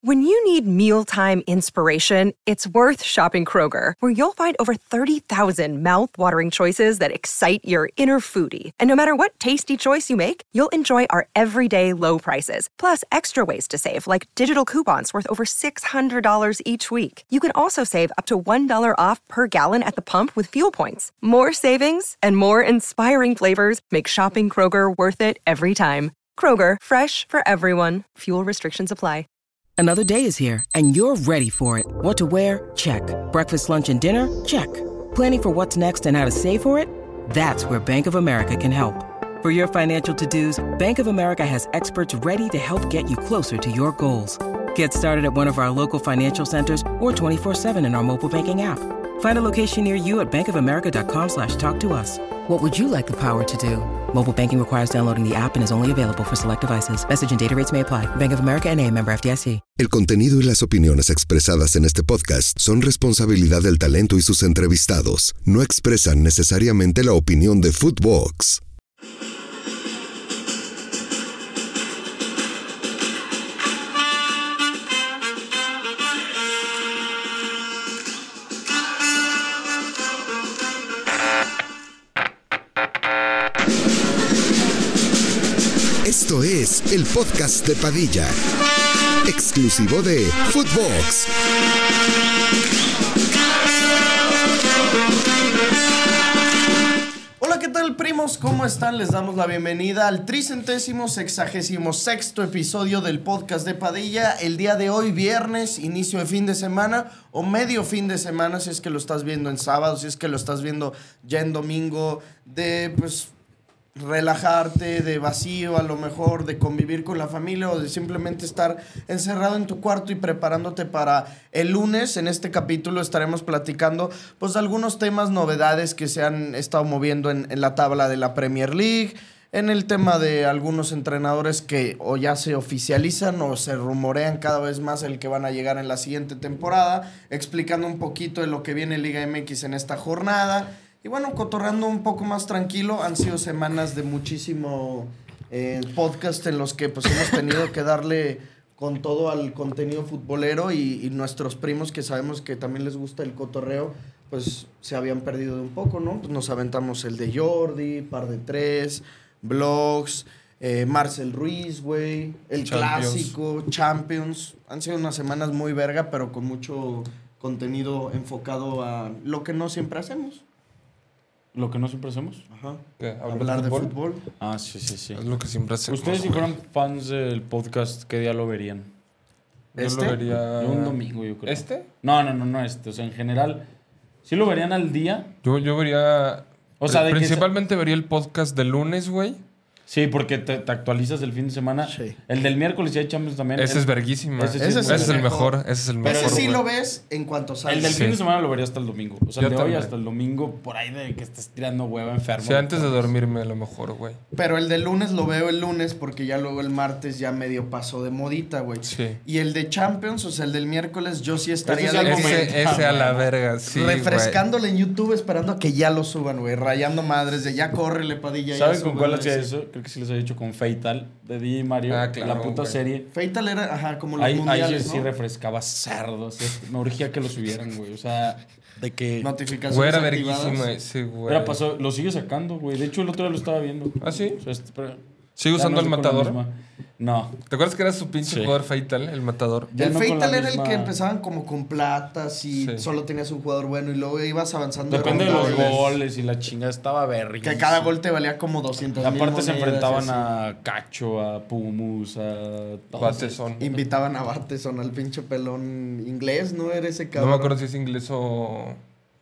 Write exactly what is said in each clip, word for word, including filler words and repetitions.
When you need mealtime inspiration, it's worth shopping Kroger, where you'll find over thirty thousand mouth-watering choices that excite your inner foodie. And no matter what tasty choice you make, you'll enjoy our everyday low prices, plus extra ways to save, like digital coupons worth over six hundred dollars each week. You can also save up to one dollar off per gallon at the pump with fuel points. More savings and more inspiring flavors make shopping Kroger worth it every time. Kroger, fresh for everyone. Fuel restrictions apply. Another day is here, and you're ready for it. What to wear? Check. Breakfast, lunch, and dinner? Check. Planning for what's next and how to save for it? That's where Bank of America can help. For your financial to-dos, Bank of America has experts ready to help get you closer to your goals. Get started at one of our local financial centers or twenty-four seven in our mobile banking app. Find a location near you at bankofamerica.com slash talk to us. What would you like the power to do? Mobile banking requires downloading the app and is only available for select devices. Message and data rates may apply. Bank of America N A, member F D I C. El contenido y las opiniones expresadas en este podcast son responsabilidad del talento y sus entrevistados. No expresan necesariamente la opinión de Footbox. Esto es el podcast de Padilla, exclusivo de Footbox. Hola, ¿qué tal, primos? ¿Cómo están? Les damos la bienvenida al tricentésimo sexagésimo sexto episodio del podcast de Padilla. El día de hoy, viernes, inicio de fin de semana o medio fin de semana, si es que lo estás viendo en sábado, si es que lo estás viendo ya en domingo, de pues relajarte, de vacío a lo mejor, de convivir con la familia o de simplemente estar encerrado en tu cuarto y preparándote para el lunes. En este capítulo estaremos platicando pues algunos temas, novedades que se han estado moviendo en, en la tabla de la Premier League, en el tema de algunos entrenadores que o ya se oficializan o se rumorean cada vez más el que van a llegar en la siguiente temporada, explicando un poquito de lo que viene Liga M X en esta jornada. Y bueno, cotorreando un poco más tranquilo. Han sido semanas de muchísimo eh, podcast en los que pues hemos tenido que darle con todo al contenido futbolero y, y nuestros primos que sabemos que también les gusta el cotorreo, pues se habían perdido de un poco, ¿no? Pues nos aventamos el de Jordi, Par de Tres, Vlogs, eh, Marcel Ruiz, güey, el Champions. Clásico, Champions. Han sido unas semanas muy verga, pero con mucho contenido enfocado a lo que no siempre hacemos. ¿Lo que no siempre hacemos? Ajá. ¿Qué? Hablar de fútbol? de fútbol. Ah, sí, sí, sí. Es lo que siempre hacemos. Ustedes, si fueran fans del podcast, ¿qué día lo verían? ¿Este? Yo lo vería... Yo un domingo, yo creo. ¿Este? No, no, no, no este. O sea, en general, ¿sí lo verían al día? Yo, yo vería... O sea, de principalmente que... vería el podcast del lunes, güey. Sí, porque te, te actualizas el fin de semana. Sí. El del miércoles ya hay Champions también. Ese el, es verguísima. Ese, sí ese es, es, ese es el mejor. mejor. Ese es el Pero mejor. ese sí güey. lo ves en cuanto sale. El del sí. fin de semana lo vería hasta el domingo. O sea, Yo el de también. hoy hasta el domingo, por ahí de que estés tirando hueva enfermo. Sí, antes de dormirme a lo mejor, güey. Pero el del lunes lo veo el lunes porque ya luego el martes ya medio pasó de modita, güey. Sí. Y el de Champions, o sea, el del miércoles, yo sí estaría Ese de es el momento, Ese, ese a la verga, sí, refrescándole en YouTube esperando a que ya lo suban, güey. Rayando madres de ya córrele, Padilla. ¿Saben ya con cuál súbele, hacía sí. eso? Creo que sí les había dicho con Fatal, de D J Mario. Ah, claro, la puta güey. serie. Fatal era, ajá, como los Ahí, ahí mundiales, sí ¿no? refrescaba cerdos. Me urgía que lo subieran, güey. O sea, de que... Notificaciones Güey, era activadas. verguísima ese, güey. Era pasó, lo sigue sacando, güey. De hecho, el otro día lo estaba viendo. ¿Ah, sí? O sea, este, pero, ¿Sigue ya usando no el es con la matador? misma. No. ¿Te acuerdas que era su pinche Sí. jugador Fatal, el matador? Ya el no con Fatal la era misma- el que empezaban como con platas y Sí. solo tenías un jugador bueno y luego ibas avanzando. Depende de eran los goles. goles y la chingada estaba berri. Que cada gol te valía como doscientos mil Aparte se monedas enfrentaban y así. a Cacho, a Pumus, a... todos Bateson. Invitaban a Bateson, al pinche pelón inglés, ¿no? Era ese No cabrón. me acuerdo si es inglés o...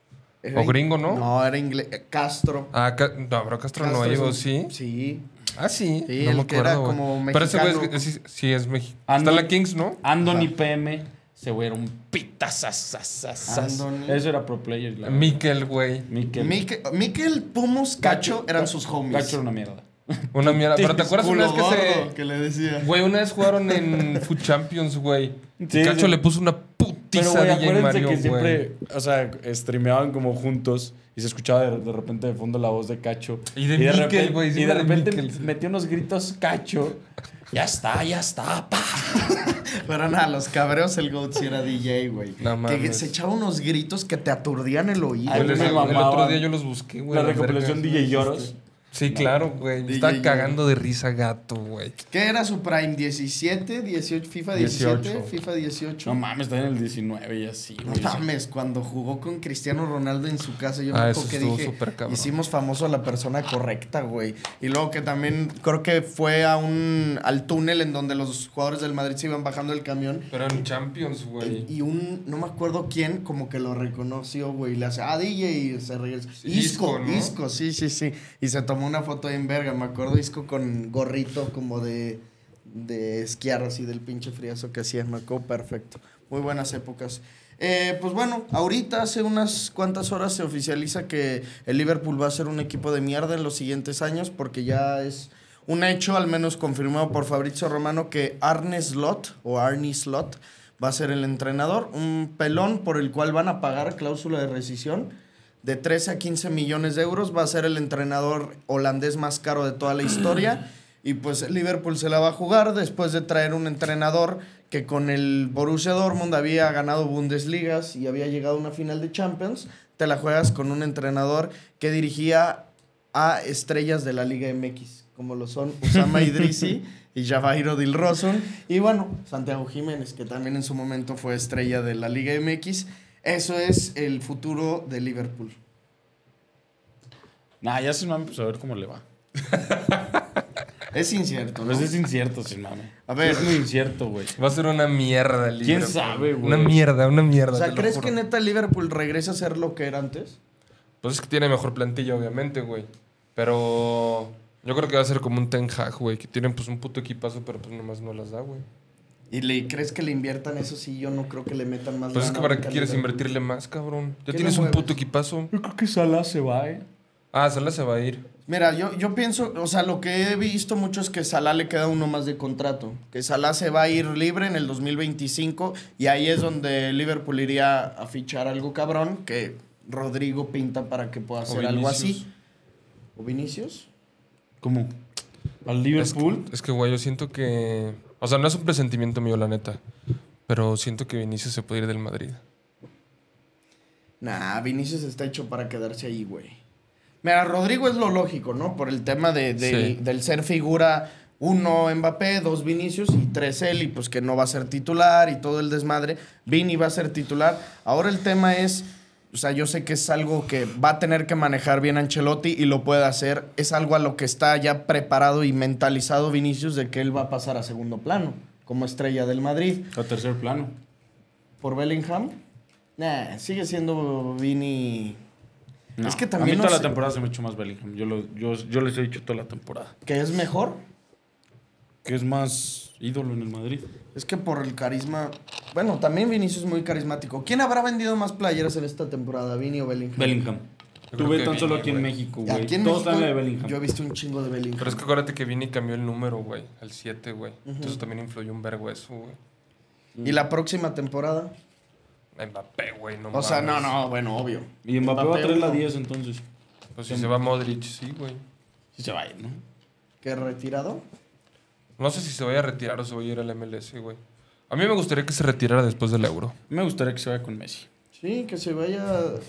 Era o gringo, ¿no? No, era inglés. eh, Castro. Ah, Ca- no, pero Castro, no Castro es iba, un- ¿sí? Sí. Ah, sí. Sí, no el me que era acuerdo, güey. como Pero ese güey mexicano. es- sí, sí es mexicano. Ando- Está en la Kings, ¿no? Andoni Ajá. P M, ese güey era un pitazazazazaz. Andoni. Eso era pro player. la verdad. Mikel, güey. Mikel. Mikel, Mikel, Pumus, Cacho eran sus homies. Cacho era una mierda. Una mierda. Pero ¿te acuerdas una Culo vez que gordo, se... que le decía. Güey, una vez jugaron en Food Champions, güey. Sí, Y Cacho sí. le puso una Pero, putiza güey, a D J acuérdense Mario, que güey. siempre, o sea, streameaban como juntos y se escuchaba de, de repente de fondo la voz de Cacho. Y de Mikel, repente- güey, Y sí, de la de repente Mikel, sí. metió unos gritos Cacho Ya está, ya está, pa. Pero nada, los cabreos el GOAT sí era D J, güey. No que mames. se echaba unos gritos que te aturdían el oído. Ay, Yo les me digo, el mamaban. otro día yo los busqué, güey. La las recopilación D vergas. J Lloros. Sí, claro, güey. Me estaba D J cagando de risa gato, güey. ¿Qué era su prime? ¿diecisiete? ¿dieciocho? ¿FIFA diecisiete? dieciocho. ¿FIFA dieciocho? No mames, está en el diecinueve y así, No güey. mames, cuando jugó con Cristiano Ronaldo en su casa, yo Ah, me eso acuerdo que estuvo dije, súper cabrón. hicimos famoso a la persona correcta, güey. Y luego que también creo que fue a un al túnel en donde los jugadores del Madrid se iban bajando del camión. Pero en Champions, güey. Y un, no me acuerdo quién, como que lo reconoció, güey. Le hace, ah, D J, y se regresa. Sí, Isco, Isco, ¿no? Isco, sí, sí, sí. Y se tomó una foto ahí en verga, me acuerdo, Isco con gorrito como de, de esquiar así del pinche friazo que hacía, me acuerdo perfecto. Muy buenas épocas. Eh, pues bueno, ahorita hace unas cuantas horas se oficializa que el Liverpool va a ser un equipo de mierda en los siguientes años porque ya es un hecho, al menos confirmado por Fabrizio Romano, que Arne Slot o Arne Slot va a ser el entrenador. Un pelón por el cual van a pagar cláusula de rescisión de trece a quince millones de euros. Va a ser el entrenador holandés más caro de toda la historia. Y pues el Liverpool se la va a jugar después de traer un entrenador que con el Borussia Dortmund había ganado Bundesligas y había llegado a una final de Champions. Te la juegas con un entrenador que dirigía a estrellas de la Liga M X, como lo son Usama Idrisi y Javairo Dilrosun. Y bueno, Santiago Jiménez, que también en su momento fue estrella de la Liga M X. Eso es el futuro de Liverpool. Nah, ya sin mame, pues a ver cómo le va. Es incierto, ¿no? Pues es incierto, sin mame. A ver. Es muy incierto, güey. Va a ser una mierda el ¿Quién Liverpool. sabe, güey? Una mierda, una mierda. O sea, te lo ¿crees juro. que neta el Liverpool regresa a ser lo que era antes? Pues es que tiene mejor plantilla, obviamente, güey. Pero yo creo que va a ser como un Ten Hag, güey. Que tienen pues un puto equipazo, pero pues nomás no las da, güey. ¿Y le crees que le inviertan eso? Sí, yo no creo que le metan más. Pues es lana que para ahorita qué al quieres Liverpool. invertirle más, cabrón. Ya ¿Qué tienes le un mueves? puto equipazo. Yo creo que Salah se va, ¿eh? Ah, Salah se va a ir. Mira, yo, yo pienso, o sea, lo que he visto mucho es que Salah le queda uno más de contrato. Que Salah se va a ir libre en el dos mil veinticinco y ahí es donde Liverpool iría a fichar algo cabrón que Rodrigo pinta para que pueda hacer algo así. Vinicius. ¿O Vinicius? ¿Cómo? ¿Al Es Liverpool? que, es que, güey, yo siento que... O sea, no es un presentimiento mío, la neta. Pero siento que Vinicius se puede ir del Madrid. Nah, Vinicius está hecho para quedarse ahí, güey. Mira, Rodrigo es lo lógico, ¿no? Por el tema de, de- Sí. del ser figura, uno Mbappé, dos Vinicius y tres él, y pues que no va a ser titular y todo el desmadre. Vini va a ser titular. Ahora el tema es, o sea, yo sé que es algo que va a tener que manejar bien Ancelotti y lo puede hacer. Es algo a lo que está ya preparado y mentalizado Vinicius de que él va a pasar a segundo plano como estrella del Madrid. A tercer plano. ¿Por Bellingham? Nah, sigue siendo Vini... No, Es que también a mí no toda sé- la temporada se me ha hecho más Bellingham. Yo, lo, yo, yo les he dicho toda la temporada. ¿Que es mejor? Que es más ídolo en el Madrid. Es que por el carisma... Bueno, también Vinicius es muy carismático. ¿Quién habrá vendido más playeras en esta temporada, Vini o Bellingham? Bellingham. Yo Tú creo ve que tan solo Vini, aquí en güey. México, güey. Aquí en Todos México, están en la de Bellingham. yo he visto un chingo de Bellingham. Pero es que acuérdate que Vini cambió el número, güey. Al siete, güey. Entonces también influyó un vergo eso, güey. ¿Y la próxima temporada? Mbappé, güey, no O sea, no, mames. no, bueno, obvio. Y Mbappé, va a traer la uno. diez entonces. Pues si se va Modric, sí, güey. Sí se va a ir, ¿no? ¿Qué retirado? No sé si se vaya a retirar o se va a ir al M L S, güey. A mí me gustaría que se retirara después del Euro. Me gustaría que se vaya con Messi. Sí, que se vaya...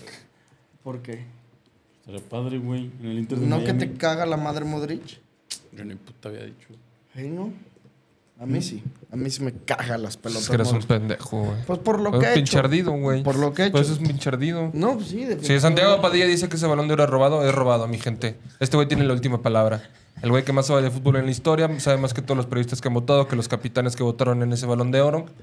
¿Por qué? Estaría padre, güey. En el Inter de ¿No que Miami. te caga la madre Modric? Yo ni puta había dicho. ¿Eh, no? A mí sí. A mí sí me caga las pelotas. Es que eres un Modric. pendejo, güey. Pues por lo Es que ha un hecho. pinchardido, güey. Por lo que ha hecho. Pues es un pinchardido. No, pues sí, Si definitivamente. Santiago Padilla dice que ese balón de oro es robado, es robado, mi gente. Este güey tiene la última palabra. El güey que más sabe de fútbol en la historia, sabe más que todos los periodistas que han votado, que los capitanes que votaron en ese balón de oro.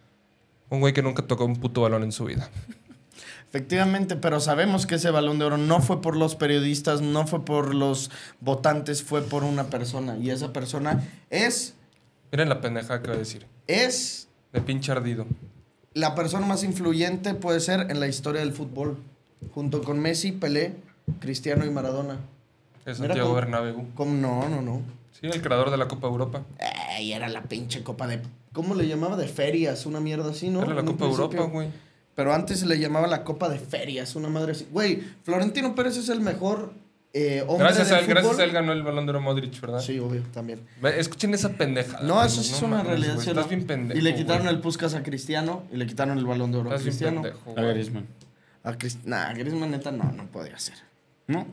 Un güey que nunca tocó un puto balón en su vida. Efectivamente, pero sabemos que ese Balón de Oro no fue por los periodistas, no fue por los votantes, fue por una persona. Y esa persona es, Miren la pendeja que va a decir. es De pinche ardido. la persona más influyente, puede ser, en la historia del fútbol. Junto con Messi, Pelé, Cristiano y Maradona. Es Mira Santiago cómo- Bernabéu. ¿Cómo? No, no, no. Sí, el creador de la Copa Europa. Ey, era la pinche copa de... ¿Cómo le llamaba? De ferias, una mierda así, ¿no? Era la En un Copa principio. Europa, güey. Pero antes se le llamaba la copa de ferias, una madre así. Güey, Florentino Pérez es el mejor eh, hombre Gracias del a, él, fútbol. gracias a él ganó el Balón de Oro Modric, ¿verdad? Sí, obvio, también. Ve, escuchen esa pendeja. No, eso sí es una mames, realidad. güey, ¿sí o Estás no? bien pendejo. Y le quitaron güey. el Puskás a Cristiano y le quitaron el Balón de Oro a Estás bien Cristiano. pendejo. A güey. Griezmann. A Crist... Nah, Griezmann neta no, no podía ser. ¿No?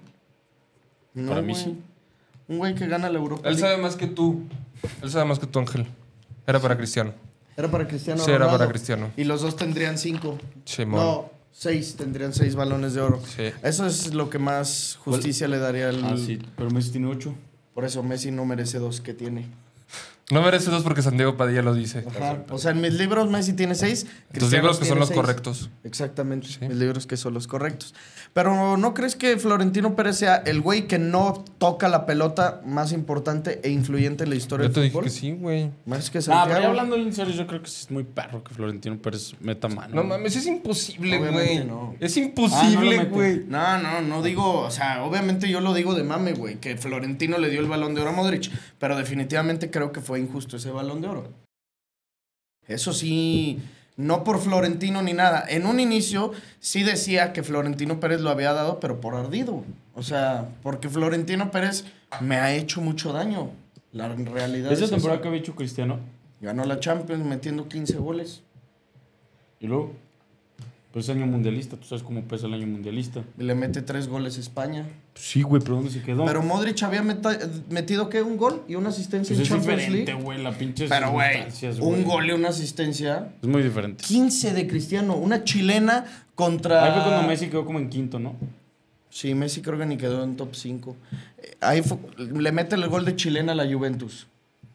No, Para mí güey. sí. Un güey que gana la Europa Él League. sabe más que tú. Él sabe más que tú, Ángel. Era para Cristiano. Era para Cristiano Sí, era Ronaldo. para Cristiano. Y los dos tendrían cinco. Simón. No, seis. Tendrían seis balones de oro. Sí. Eso es lo que más justicia le daría al... Ah, sí. Pero Messi tiene ocho. Por eso Messi no merece dos que tiene. No merece dos porque Santiago Padilla lo dice. Ajá. O sea, en mis libros Messi tiene seis. Tus Cristiano libros que son tiene los seis. correctos. Exactamente. Sí. Mis libros que son los correctos. Pero ¿no crees que Florentino Pérez sea el güey que no toca la pelota más importante e influyente en la historia Yo te del dije fútbol? que sí, güey. Más que Ah, Santiago. pero ya hablando en serio, yo creo que sí es muy perro que Florentino Pérez meta mano. No mames, es imposible, Obviamente güey. no. Es Ah, no lo imposible, mete. güey. No, no, no digo, o sea, obviamente yo lo digo de mame, güey, que Florentino le dio el Balón de Oro a Modric, pero definitivamente creo que fue injusto ese Balón de Oro. Eso sí, no por Florentino ni nada. En un inicio sí decía que Florentino Pérez lo había dado, pero por ardido. O sea, porque Florentino Pérez me ha hecho mucho daño. La realidad Esa es temporada esa. que había hecho Cristiano. Ganó la Champions metiendo quince goles. Y luego, pues año mundialista. Tú sabes cómo pesa el año mundialista. Y le mete tres goles a España. Sí, güey, pero ¿dónde se quedó? Pero Modric había meta- metido, ¿qué? Un gol y una asistencia pues en es Champions diferente, League. güey, la pinche Pero, güey, circunstancias, un güey. gol y una asistencia. Es muy diferente. quince de Cristiano. Una chilena contra... Ahí fue cuando Messi quedó como en quinto, ¿no? Sí, Messi creo que ni quedó en top cinco. Eh, Ahí fue- le mete el gol de chilena a la Juventus.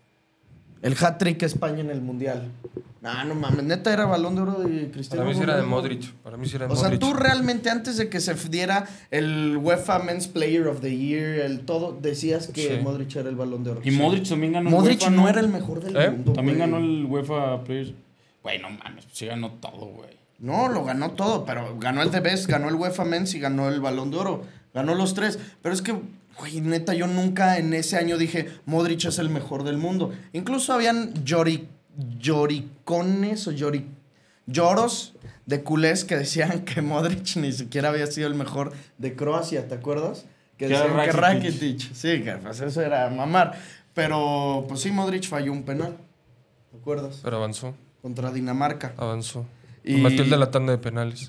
El hat-trick a España en el Mundial. No, no mames. Neta era Balón de Oro de Cristiano Para mí sí era de Ronaldo. Modric. Para mí sí era de O sea, Modric. tú realmente antes de que se diera el UEFA Men's Player of the Year, el todo, decías que Sí. Modric era el Balón de Oro. Y Modric también ganó Modric el UEFA, no era el mejor del ¿Eh? mundo. También güey. ganó el UEFA Players. Güey, no mames, sí ganó todo, güey. No, lo ganó todo, pero ganó el The Best, ganó el UEFA Men's y ganó el Balón de Oro. Ganó los tres. Pero es que, güey, neta, yo nunca en ese año dije Modric es el mejor del mundo. Incluso habían llori, lloricones o llori, lloros de culés que decían que Modric ni siquiera había sido el mejor de Croacia, ¿te acuerdas? Que Que era decían que Rakitic. Rakitic. Sí, que pues eso era mamar. Pero, pues sí, Modric falló un penal. ¿Te acuerdas? Pero avanzó, Contra Dinamarca. avanzó. Y- Y... Metió el de la tanda de penales.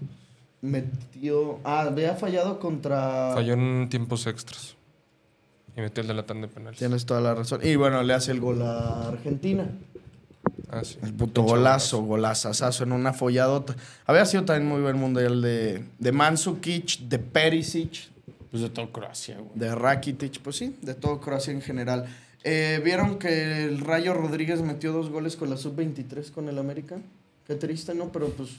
Metió. Ah, había fallado contra. Falló en tiempos extras. Y metió el de la tanda de penales. Tienes toda la razón. Y bueno, le hace el gol a Argentina. Ah, sí. El puto golazo, golazazazo en una folladota. Había sido también muy buen mundial de, de Mandzukic, de Perisic, Pues de todo Croacia, güey. de Rakitic. Pues sí, de todo Croacia en general. Eh, ¿Vieron que el Rayo Rodríguez metió dos goles con la sub veintitrés con el América? Qué triste, ¿no? Pero pues,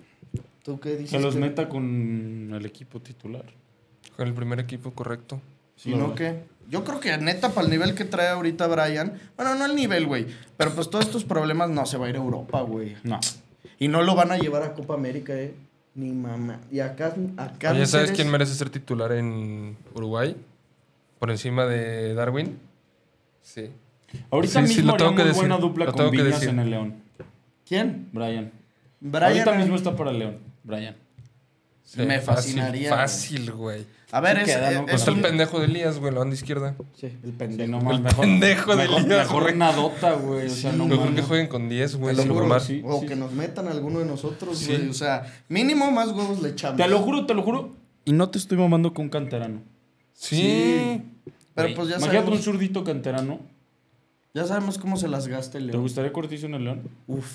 ¿tú qué dices? Que los que- meta con el equipo titular. Con el primer equipo, correcto. Si no, ¿qué? Yo creo que neta, para el nivel que trae ahorita Brian, bueno, no el nivel, güey, pero pues todos estos problemas no se va a ir a Europa, güey. No. Y no lo van a llevar a Copa América, eh. Ni mamá. Y acá, acá Oye, ¿sabes Ceres- quién merece ser titular en Uruguay? Por encima de Darwin. Sí. Ahorita Sí, sí, mismo lo tengo haría que muy decir, buena dupla lo con tengo que Viñas decir. en el León. ¿Quién? Brian. Brian. Ahorita eh. mismo está para el León. Brian. Sí, Me fácil, fascinaría, Fácil, güey. A ver, Sí es, queda, ¿no? es- Pues está el pendejo de Elías, güey, la banda izquierda. Sí, el Sí, pendejo. no más, mejor. pendejo de mejor, Elías, mejor güey. nadota, güey. O sea, no Mejor mames. que jueguen con diez, güey, Te sin lo juro, mamar. sí. o que nos metan a alguno de nosotros, Sí. güey. O sea, mínimo más huevos le echamos. Te lo juro, te lo juro. Y no te estoy mamando con un canterano. Sí. Sí. Pero Güey, pues ya imagínate sabemos, un zurdito canterano. ya sabemos cómo se las gasta el ¿Te León. gustaría Cortizo en el León? Uf,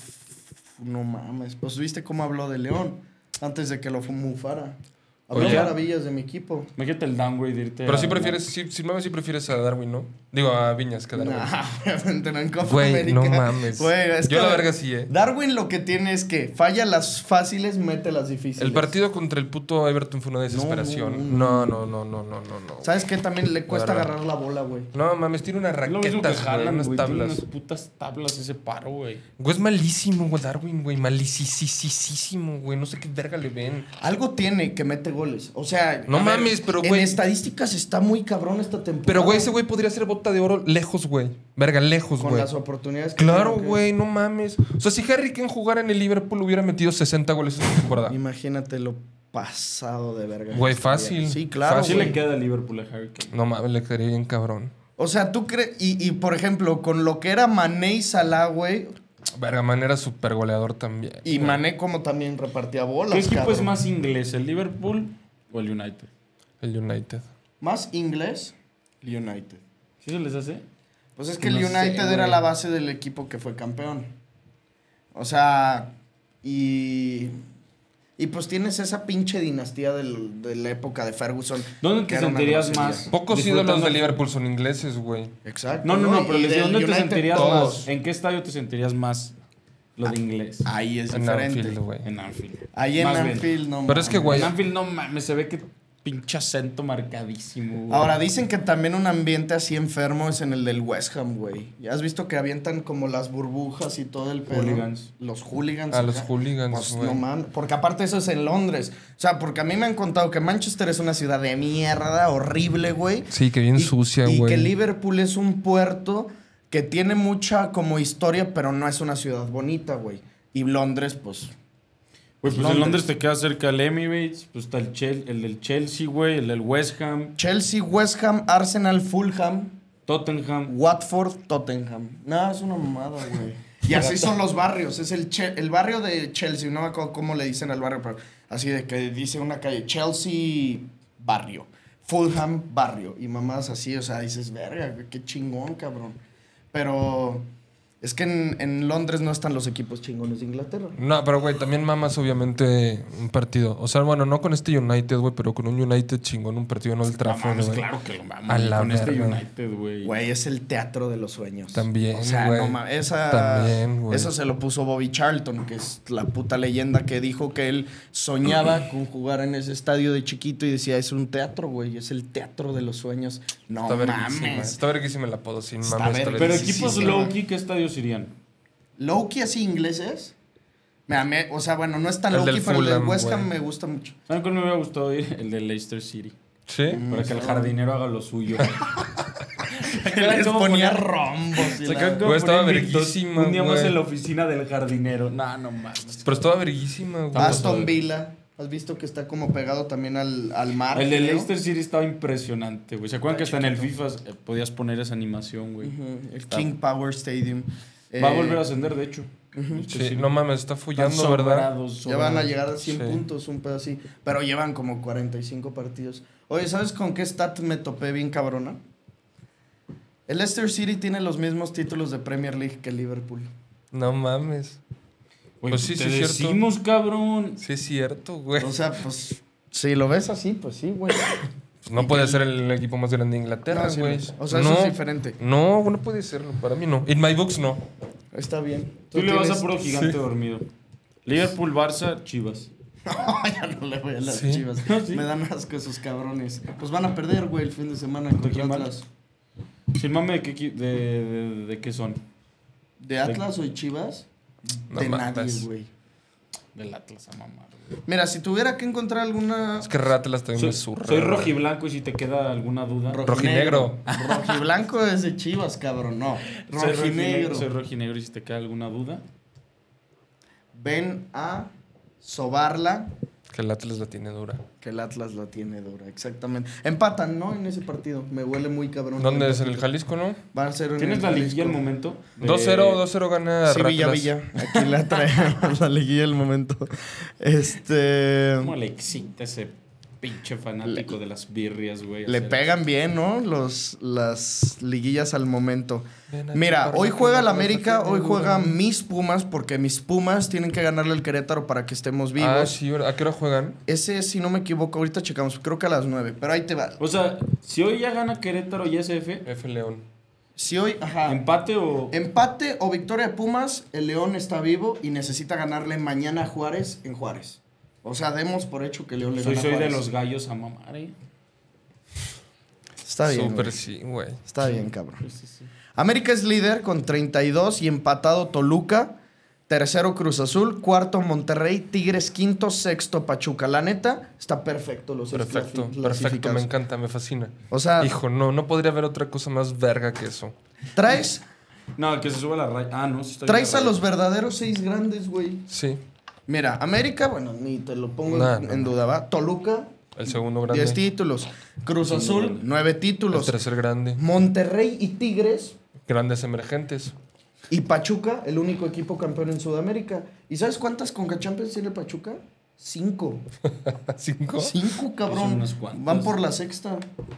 no mames. Pues viste cómo habló de León antes de que lo mufara. Habló Oye. maravillas de mi equipo. Imagínate el downgrade de irte Pero a- sí prefieres, sí, sí, mames, sí prefieres a Darwin, ¿no? Digo, a Viñas que a Darwin. Nah, obviamente no en Copa Güey, América. no mames. Güey, es Yo que la verga sí, eh. Darwin lo que tiene es que falla las fáciles, mete las difíciles. El partido contra el puto Everton fue una desesperación. No, No, no, no, no, no, no, no. ¿Sabes qué? También le cuesta verdad. agarrar la bola, güey. No, mames, tiene unas Es lo mismo que raquetas, güey, jalan, unas güey. Tiene tablas. unas putas tablas ese paro, güey. Güey, es malísimo, güey, Darwin, güey. Malicisísimo, güey. No sé qué verga le ven. Algo tiene que mete goles. O sea, No a ver, mames, pero, en güey- estadísticas está muy cabrón esta temporada. Pero, güey, ese güey podría ser bota de oro lejos, güey. Verga, lejos, Con güey. las oportunidades que Claro, tiene, güey, no mames. O sea, si Harry Kane jugara en el Liverpool hubiera metido sesenta goles esta temporada. Imagínate lo pasado de verga. Güey, fácil. Sí, claro, Fácil. Sí güey. le queda a Liverpool a Harry Kane. No mames, le quedaría bien cabrón. O sea, tú crees... Y, y, por ejemplo, con lo que era Mané y Salah, güey... Verga, man era súper goleador también. Y güey. Mané como también repartía bolas, ¿Qué equipo cabrón. es más inglés, el Liverpool o el United? El United. Más inglés, el United. ¿Sí se les hace? Pues es que No el sé, United era güey. la base del equipo que fue campeón. O sea, y... Y pues tienes esa pinche dinastía del- de la época de Ferguson. ¿Dónde que te era una sentirías grosería. más? Pocos Disfrutando ídolos de el Liverpool son ingleses, güey. Exacto. No, no, no, pero Y les digo, del ¿dónde te United sentirías todos. más? ¿En qué estadio te sentirías más lo de inglés? Ahí es En diferente. Anfield, güey. En Anfield. Ahí en Más bien. Anfield no Pero es que, mames. güey, En Anfield no mames, se ve que pinche acento marcadísimo, güey. Ahora, dicen que también un ambiente así enfermo es en el del West Ham, güey. ¿Ya has visto que avientan como las burbujas y todo el pedo? Hooligans. Los hooligans. Ah, los acá. hooligans, Pues, güey. no mames. Porque aparte eso es en Londres. O sea, porque a mí me han contado que Manchester es una ciudad de mierda, horrible, güey. Sí, que bien Y- sucia, Y güey. que Liverpool es un puerto que tiene mucha como historia, pero no es una ciudad bonita, güey. Y Londres, pues... Güey, pues Londres. en Londres te queda cerca el Emirates, pues está el, Chel- el del Chelsea, güey, el del West Ham, Chelsea, West Ham, Arsenal, Fulham... Tottenham. Watford, Tottenham. No, es una mamada, güey. Y así son los barrios. Es el, Che- el barrio de Chelsea. No me acuerdo cómo le dicen al barrio, pero así de que dice una calle. Chelsea, barrio. Fulham, barrio. Y mamás así, o sea, dices, verga, qué chingón, cabrón. Pero es que en, en Londres no están los equipos chingones de Inglaterra. No, pero, güey, también mamas obviamente un partido. O sea, bueno, no con este United, güey, pero con un United chingón, un partido en Old No Trafford, mames, güey. claro que lo vamos A la con este verga. United, güey. Güey, es el teatro de los sueños. También, O sea, güey. no mames. Esa, También, güey. Eso se lo puso Bobby Charlton, que es la puta leyenda que dijo que él soñaba con jugar en ese estadio de chiquito y decía, es un teatro, güey. Es el teatro de los sueños. No Está verguísima. mames. Está verguísima el apodo, sin Está mames. Está verga. Pero verguísima. equipos sí, sí, low-key, ¿qué estadios irían? Low-key así ingleses. Mira, me- o sea, bueno, no es tan El low-key, del pero el del Fulham, West Ham güey. me gusta mucho. ¿Saben cuál me hubiera gustado ir? El de Leicester City. ¿Sí? Para que el jardinero haga lo suyo. Les cómo ponía ponía- rombos. y la- Sacan como Güey, estaba ponían gritos. verguísima, Un día más güey. en la oficina del jardinero. No, no mames. Pero estaba verguísima, güey. Aston Villa. ¿Has visto que está como pegado también al, al mar? El de creo? Leicester City estaba impresionante, güey. ¿Se acuerdan que hasta en el chiquito. FIFA eh, podías poner esa animación, güey? Ujú, El Está- King Power Stadium. Va a Eh, volver a ascender, de hecho. Leicester Sí, City. no mames, está Están follando, ¿verdad? sobrados, Ya van a sobrados. llegar a cien Sí. puntos, un pedo así. Pero llevan como cuarenta y cinco partidos. Oye, ¿sabes con qué stat me topé bien cabrona? El Leicester City tiene los mismos títulos de Premier League que el Liverpool. No mames. Güey, Pues sí, te sí, es cierto. decimos, cabrón. Sí, es cierto, güey. O sea, pues, si lo ves así, pues sí, güey. Pues no puede ser el equipo más grande de Inglaterra, No, sí lo güey. es. O sea, no, eso es diferente. No, no puede serlo. Para mí no. In my books no. Está bien. Tú le vas tienes- a puro gigante dormido. Liverpool, Barça, Chivas. ya no le voy a las Sí. Chivas. Sí. Me dan asco esos cabrones. Pues van a perder, güey, el fin de semana contra quién van? Atlas. Sin mame, ¿de qué, equi- de, de, de qué son? ¿De Atlas o de Chivas? No de mames. nadie, güey. Del Atlas a mamar, güey. Mira, si tuviera que encontrar alguna... Es que Ratlas también me Soy, zurra. soy güey. rojiblanco y si te queda alguna duda. Rojinegro. Rojiblanco es de Chivas, cabrón, no. Soy Rojinegro. Soy rojinegro y si te queda alguna duda. Ven a sobarla, Que el Atlas la tiene dura. que el Atlas la tiene dura, exactamente. Empatan, ¿no? En ese partido. Me huele muy cabrón. ¿Dónde es? ¿En el Jalisco, no? Va a ser en ¿Tienes el la Jalisco. liguilla al momento? De- dos cero, dos cero gana Sí, Villa, Ratlas. Villa. Aquí la traemos, la liguilla al momento. Este... ¿Cómo le excita ese pinche fanático de las birrias, güey? Le hacer- pegan bien, ¿no? Los, las liguillas al momento. Ven a Mira, chupar hoy la juega el pelota, América, la hoy tiene juegan dura. mis Pumas, porque mis Pumas tienen que ganarle al Querétaro para que estemos vivos. Ah, sí, ¿a qué hora juegan? Ese, si no me equivoco, ahorita checamos, creo que a las nueve, pero ahí te va. O sea, si hoy ya gana Querétaro y S F, F León. Si hoy, ajá, empate o... empate o victoria de Pumas, el León está vivo y necesita ganarle mañana a Juárez en Juárez. O sea, demos por hecho que León le Soy, gana a soy de Juárez. los gallos a mamar, ¿eh? Está bien, Súper güey. sí, güey. Está bien, cabrón. Sí, sí, sí. América es líder con treinta y dos y empatado Toluca. Tercero Cruz Azul. Cuarto Monterrey. Tigres quinto. Sexto Pachuca. La neta, está perfecto los seis Perfecto, clasi- perfecto, clasificados. me encanta, me fascina. O sea, Hijo, no, no podría haber otra cosa más verga que eso. traes, No, que se suba la raya. Ah, no, sí está traes a bien la los verdaderos seis grandes, güey. Sí. Mira, América, bueno, ni te lo pongo Nah, en, no, en no. duda, ¿va? Toluca, El segundo grande. diez títulos. Cruz Azul, nueve El títulos. tercer grande. Monterrey y Tigres. Grandes emergentes. Y Pachuca, el único equipo campeón en Sudamérica. ¿Y sabes cuántas Conca Champions tiene Pachuca? Cinco. ¿Cinco? Cinco, cabrón. Son unas cuantas. Van por la sexta.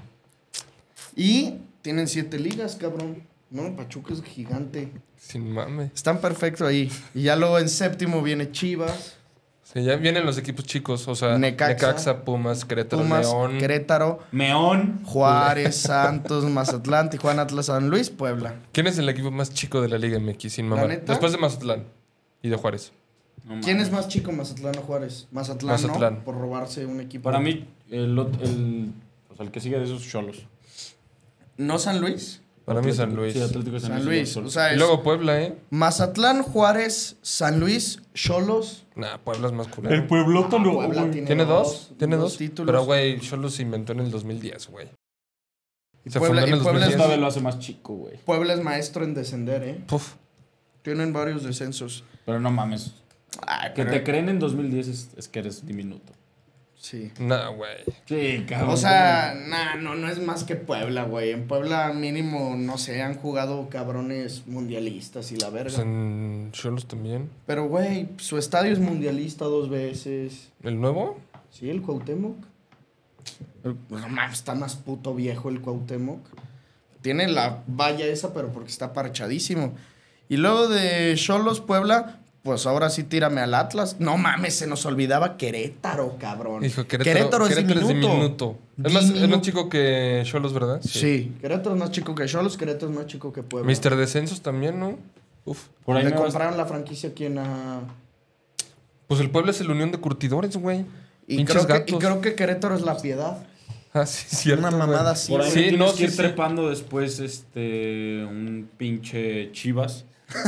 Y tienen siete ligas, cabrón. No, Pachuca es gigante. Sin mame. Están perfecto ahí. Y ya luego en séptimo viene Chivas, Sí, ya vienen los equipos chicos. O sea, Necaxa, Necaxa, Pumas, Querétaro, Pumas, León. Querétaro, Meón. Juárez, Santos, Mazatlán, Tijuana, Atlas, San Luis, Puebla. ¿Quién es el equipo más chico de la Liga M X? Sin mamar. neta? Después de Mazatlán y de Juárez. No ¿Quién mames. es más chico, Mazatlán o Juárez? Mazatlán, Mazatlán. ¿no? Por robarse un equipo. Para mí, el, ot- el, o sea, el que sigue de esos Cholos. ¿No San Luis? Para mí San Luis. Sí, Atlético de San, San Luis. Luis. Cholos. O sea, Y es luego Puebla, ¿eh? Mazatlán, Juárez, San Luis, Cholos. Nah, Puebla es más culero. Pueblota Ah, Puebla tiene, ¿Tiene dos? ¿Tiene dos? títulos. Pero, güey, solo se inventó en el dos mil diez, güey. Y Se Puebla, fundó en y el Puebla dos mil es, diez. Todavía lo hace más chico, güey. Puebla es maestro en descender, ¿eh? Puf. Tienen varios descensos. Pero no mames. Ay, Que pero- te creen en dos mil diez es, es que eres diminuto. Sí. Nah, güey. Sí, cabrón. O sea, nah, no, no es más que Puebla, güey. En Puebla mínimo, no sé, han jugado cabrones mundialistas y la verga. Pues en Cholos también. Pero, güey, su estadio es mundialista dos veces. ¿El nuevo? Sí, el Cuauhtémoc. El- No mames, está más puto viejo el Cuauhtémoc. Tiene la valla esa, pero porque está parchadísimo. Y luego de Xolos, Puebla, pues ahora sí tírame al Atlas. No mames, se nos olvidaba Querétaro, cabrón. Hijo, Querétaro, es Querétaro es diminuto. diminuto. Es más, es Diminuto. más chico que Cholos, ¿verdad? Sí. Querétaro es más chico que Xolos, Querétaro es más chico que Puebla. Mister Descensos también, ¿no? Uf. Por ahí Le me vas- compraron la franquicia aquí en a... Pues el pueblo es el Unión de Curtidores, güey. Y Pinches creo, que, gatos. y creo que Querétaro es La Piedad. Ah, sí, cierto. Una güey. mamada así. Por ahí Sí, me tienes no, que sí, ir sí. trepando después este un pinche Chivas.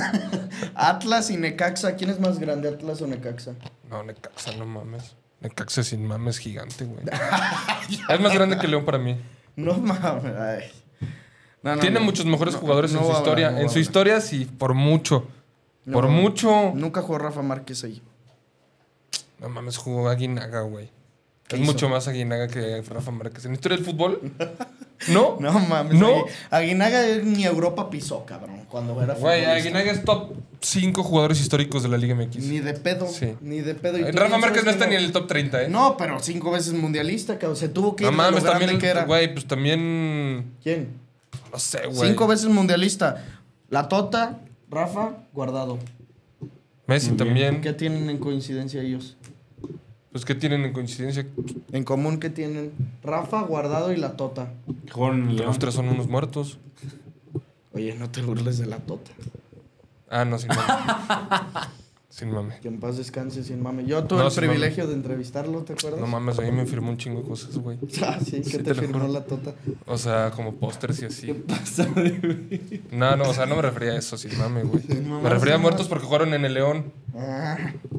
Atlas y Necaxa. ¿Quién es más grande, Atlas o Necaxa? No, Necaxa, no mames. Necaxa sin mames gigante, güey. Es más grande que León para mí. No mames. Ay. No, no, Tiene no. muchos mejores No, jugadores no en su va a historia. hablar, no en va su a historia, sí, por mucho. No por va a hablar. mucho. Nunca jugó Rafa Márquez ahí. No mames, jugó Aguinaga, güey. ¿Qué Es hizo? mucho más Aguinaga que Rafa Márquez. En la historia del fútbol, ¿no? No mames. ¿No? Agui- Aguinaga ni Europa pisó, cabrón. Cuando era Güey, futbolista. Aguinaga es top cinco jugadores históricos de la Liga M X. Ni de pedo. Sí. Ni de pedo. ¿Y tú Rafa quién Márquez sabes no está quién ni en el top treinta, ¿eh? No, pero cinco veces mundialista, cabrón. Se tuvo que ir No de lo mames, grande también, que era. güey, pues también... ¿Quién? No sé, güey. Cinco veces mundialista. La Tota, Rafa, Guardado. Messi también. ¿Qué tienen en coincidencia ellos? Pues, ¿qué tienen en coincidencia? En común, ¿qué tienen? Rafa, Guardado y la Tota. Jugaron en el León. Los tres son unos muertos. Oye, no te burles de la Tota. Ah, no, sin mame. Sin mame. Que en paz descanse sin mame. Yo tuve No, el sin privilegio de entrevistarlo, ¿te acuerdas? No mames, a mí me firmó un chingo de cosas, güey. Ah, sí, Sí, que te te lo firmó juro. la Tota. O sea, como pósters y ¿Qué así. pasa, güey? No, no, o sea, no me refería a eso, sin mame, güey. Sin mamar, Me refería a sin muertos mamar. porque jugaron en el León. Ah.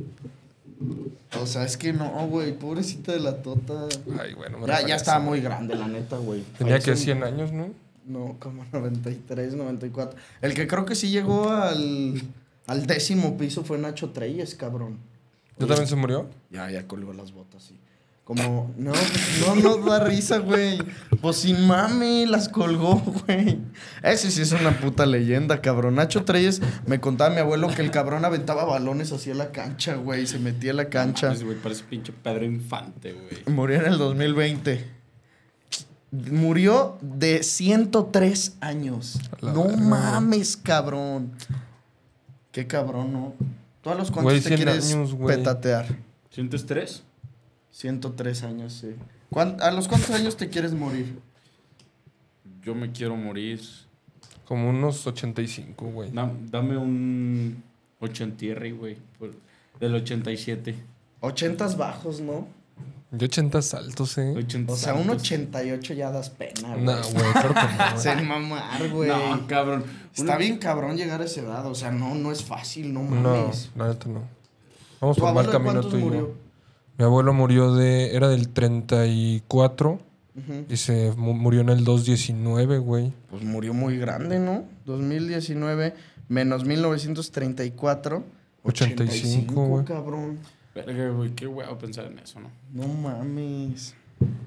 O sea, es que no, güey. Pobrecita de la Tota. Ay, bueno, me Ya, refería ya a estaba eso, muy güey. grande, la neta, güey. Tenía que Falleció- cien años, ¿no? No, como noventa y tres, noventa y cuatro. El que creo que sí llegó al, al décimo piso fue Nacho Treyes, cabrón. ¿Yo también se murió? Ya, ya colgó las botas, sí. Como, no, no, no da risa, güey. Pues sin mame, las colgó, güey. Ese sí es una puta leyenda, cabrón. Nacho Treyes, me contaba mi abuelo que el cabrón aventaba balones hacia la cancha, güey. Se metía a la cancha. Mames, güey, parece pinche Pedro Infante, güey. Murió en el dos mil veinte. Murió de ciento tres años. A la No verga, mames, cabrón. Qué cabrón, ¿no? ¿Tú a los cuántos Güey, te cien quieres años, güey. petatear? ¿Sientes tres? ciento tres años, sí. ¿Cuán- ¿A los cuántos años te quieres morir? Yo me quiero morir. Como unos ochenta y cinco, güey. Da- dame un ochentierri, güey. por- Del ochenta y siete. Ochentas bajos, ¿no? Yo ochenta saltos, ¿eh? ochenta O sea, un santos. ochenta y ocho ya das pena, güey. No, güey, claro que no, güey. Se mamar, güey. No, cabrón. Está Una- bien cabrón llegar a esa edad. O sea, no, no es fácil, no No, mames. la neta no. Vamos ¿Tu por mal abuelo de camino cuántos tú y yo. murió? Mi abuelo murió de... Era del treinta y cuatro Ujú. y se mu- murió en el dos diecinueve, güey. Pues murió muy grande, ¿no? dos mil diecinueve menos mil novecientos treinta y cuatro. ochenta y cinco, güey. cabrón. Verga, güey, qué huevo pensar en eso, ¿no? No mames.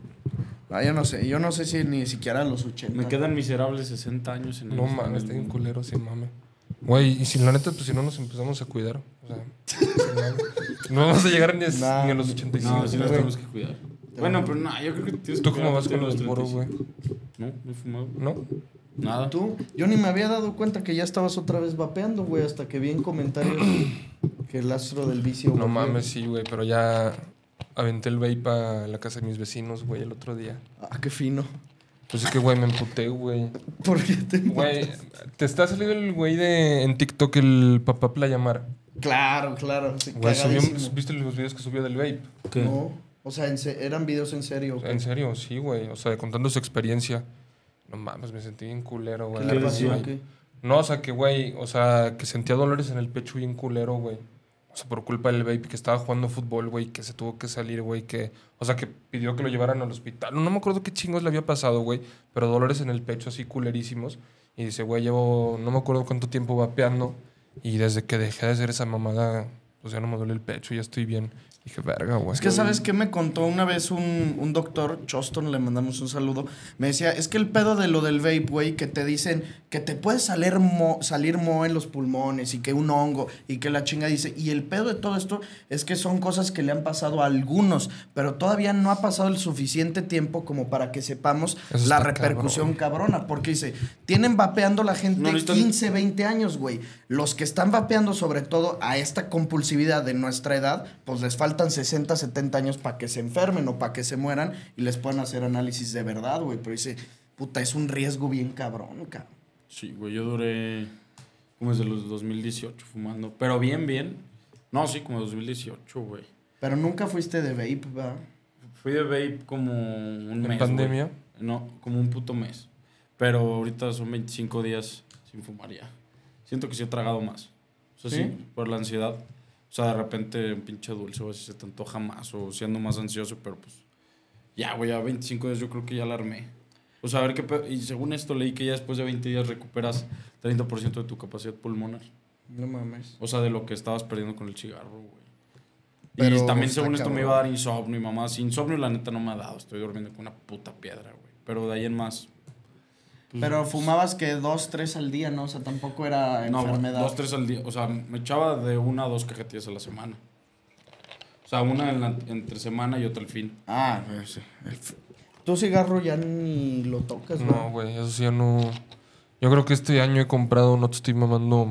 Ah, yo no sé. Yo no sé si ni siquiera a los ochenta. Me quedan miserables sesenta años en el No mames, está bien culero, sí, mames. Güey, y si la neta, pues si no nos empezamos a cuidar. O sea, si no, no vamos a llegar ni a, Nah, ni a los ochenta y cinco. No, sí nos güey. tenemos que cuidar. Bueno, pero no, yo creo que tienes que ¿Tú cómo cuidar vas con los los boros, güey? No, no he fumado. ¿No? Nada. ¿Tú? Yo ni me había dado cuenta que ya estabas otra vez vapeando, güey, hasta que vi en comentarios que el astro del vicio... No volvió. mames, sí, güey, pero ya aventé el vape a la casa de mis vecinos, güey, el otro día. Ah, qué fino. Pues es que, güey, me emputé, güey. ¿Por qué te Güey, ¿te está saliendo el güey de en TikTok, el papá Playamar? Claro, claro. Sí, Güey, subió- cagadísimo. ¿viste los videos que subió del vape? ¿Qué? No, o sea, en se- eran videos en serio. En serio, sí, güey. O sea, contando su experiencia. No mames, me sentí bien culero, güey. ¿Qué le La pasó? verdad, ¿Qué? güey. No, o sea, que, güey, o sea, que sentía dolores en el pecho bien culero, güey. O sea, por culpa del vape, que estaba jugando fútbol, güey, que se tuvo que salir, güey, que... O sea, que pidió que lo llevaran al hospital. No me acuerdo qué chingos le había pasado, güey, pero dolores en el pecho así culerísimos. Y dice, güey, llevo no me acuerdo cuánto tiempo vapeando y desde que dejé de hacer esa mamada, pues ya no me duele el pecho, ya estoy bien. Dije, verga, güey. Es que, ¿sabes qué me contó una vez un, un doctor, Choston, le mandamos un saludo? Me decía, es que el pedo de lo del vape, güey, que te dicen que te puede salir mo, salir mo en los pulmones y que un hongo y que la chinga dice. Y el pedo de todo esto es que son cosas que le han pasado a algunos, pero todavía no ha pasado el suficiente tiempo como para que sepamos Eso la está repercusión cabrona. Porque dice, tienen vapeando la gente No necesitan- quince, veinte años, güey. Los que están vapeando, sobre todo a esta compulsividad de nuestra edad, pues les faltan sesenta, setenta años para que se enfermen o para que se mueran y les puedan hacer análisis de verdad, güey. Pero dice, puta, es un riesgo bien cabrón, cabrón. Sí, güey, yo duré como desde los dos mil dieciocho fumando. Pero bien, bien. No, sí, como dos mil dieciocho, güey. Pero nunca fuiste de vape, ¿verdad? Fui de vape como un ¿En mes, pandemia? güey. No, como un puto mes. Pero ahorita son veinticinco días sin fumar ya. Siento que sí he tragado más. O sea, sí, ¿Sí? por la ansiedad. O sea, de repente un pinche dulce o así se te antoja más o siendo más ansioso, pero pues ya, güey, a veinticinco días yo creo que ya la armé. O sea, a ver qué... pe- Y según esto leí que ya después de veinte días recuperas treinta por ciento de tu capacidad pulmonar. No mames. O sea, de lo que estabas perdiendo con el cigarro, güey. Pero Y también está según esto me cabrón. iba a dar insomnio y mamá. Sin insomnio la neta no me ha dado. Estoy durmiendo con una puta piedra, güey. Pero de ahí en más... pues, Pero fumabas que dos, tres al día, ¿no? O sea, tampoco era no, enfermedad. dos, tres al día. O sea, me echaba de una a dos cajetillas a la semana. O sea, una en la- entre semana y otra al fin. Ah, pues sí. El f- Tu cigarro ya ni lo tocas, No, ¿no? güey, eso sí ya no... Yo creo que este año he comprado, no te estoy mamando,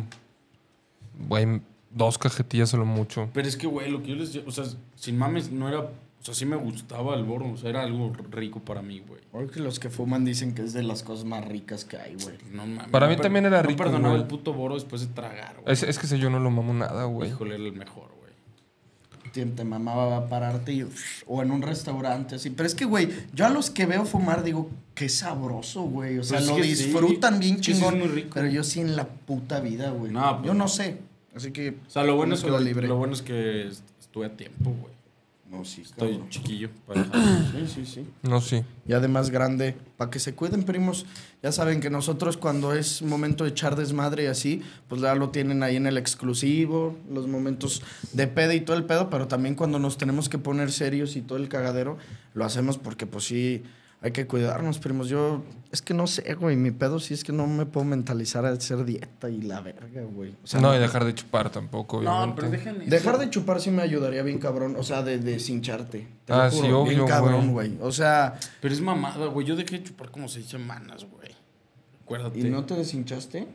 güey, dos cajetillas a lo mucho. Pero es que, güey, lo que yo les decía, o sea, sin mames, no era... O sea, sí me gustaba el boro. O sea, era algo rico para mí, güey. Porque los que fuman dicen que es de las cosas más ricas que hay, güey. No mames. Para no mí per- también era no rico, perdonaba güey. el puto boro después de tragar, güey. Es, es que ese yo no lo mamo nada, güey. Híjole, era el mejor, güey. Te, te mamaba a pararte y, uf, o en un restaurante así. Pero es que, güey, yo a los que veo fumar digo, qué sabroso, güey. O sea, Pues es lo que sí, disfrutan bien es que sí chingón. es muy rico. Pero yo sí en la puta vida, güey. No, pues yo no no. sé. Así que. O sea, lo bueno, es que, conozco la libre. lo bueno es que est- estuve a tiempo, güey. No, sí, Estoy cabrón. chiquillo para dejarlo. Sí, sí, sí. No, sí. Y además grande, para que se cuiden, primos. Ya saben que nosotros cuando es momento de echar desmadre y así, pues ya lo tienen ahí en el exclusivo, los momentos de peda y todo el pedo, pero también cuando nos tenemos que poner serios y todo el cagadero, lo hacemos porque pues sí, hay que cuidarnos, primos. Yo, es que no sé, güey, mi pedo sí es que no me puedo mentalizar a hacer dieta y la verga, güey. O sea, No, y dejar de chupar tampoco, obviamente. No, pero dejen eso. Dejar de chupar sí me ayudaría bien cabrón, o sea, de deshincharte. Te lo Ah, sí, juro, obvio, bien cabrón, güey. güey. O sea, Pero es mamada, güey. Yo dejé de chupar como seis semanas, güey. Acuérdate. ¿y no te deshinchaste?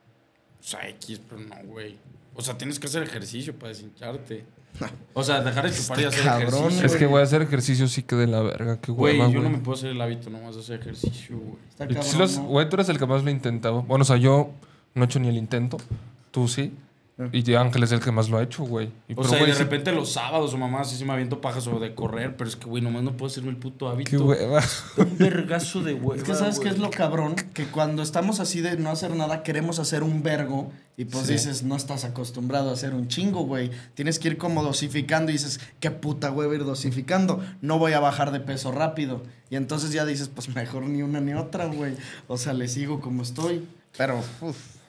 O sea, X, pero no, güey. O sea, tienes que hacer ejercicio para deshincharte. O sea, dejar de chupar y hacer cabrón, ejercicio. Es que, güey, hacer ejercicio sí que de la verga. Qué Güey, hueva, yo güey. no me puedo hacer el hábito nomás de hacer ejercicio, güey. Está Y tú cabrón, sí lo has- ¿no? Güey, tú eres el que más lo ha intentado. Bueno, o sea, yo no he hecho ni el intento. Tú sí. Y Ángel es el que más lo ha hecho, güey. Y O pero, sea, y güey, de sí- repente los sábados o mamá sí, sí me aviento pajas o de correr, pero es que, güey, nomás no puedo hacerme el puto hábito. Qué hueva. Un vergazo de hueva. Es que ¿sabes qué güey. es lo cabrón? Que cuando estamos así de no hacer nada, queremos hacer un vergo y pues Sí. dices, no estás acostumbrado a hacer un chingo, güey. Tienes que ir como dosificando y dices, qué puta hueva ir dosificando. No voy a bajar de peso rápido. Y entonces ya dices, pues mejor ni una ni otra, güey. O sea, le sigo como estoy. Pero, uff.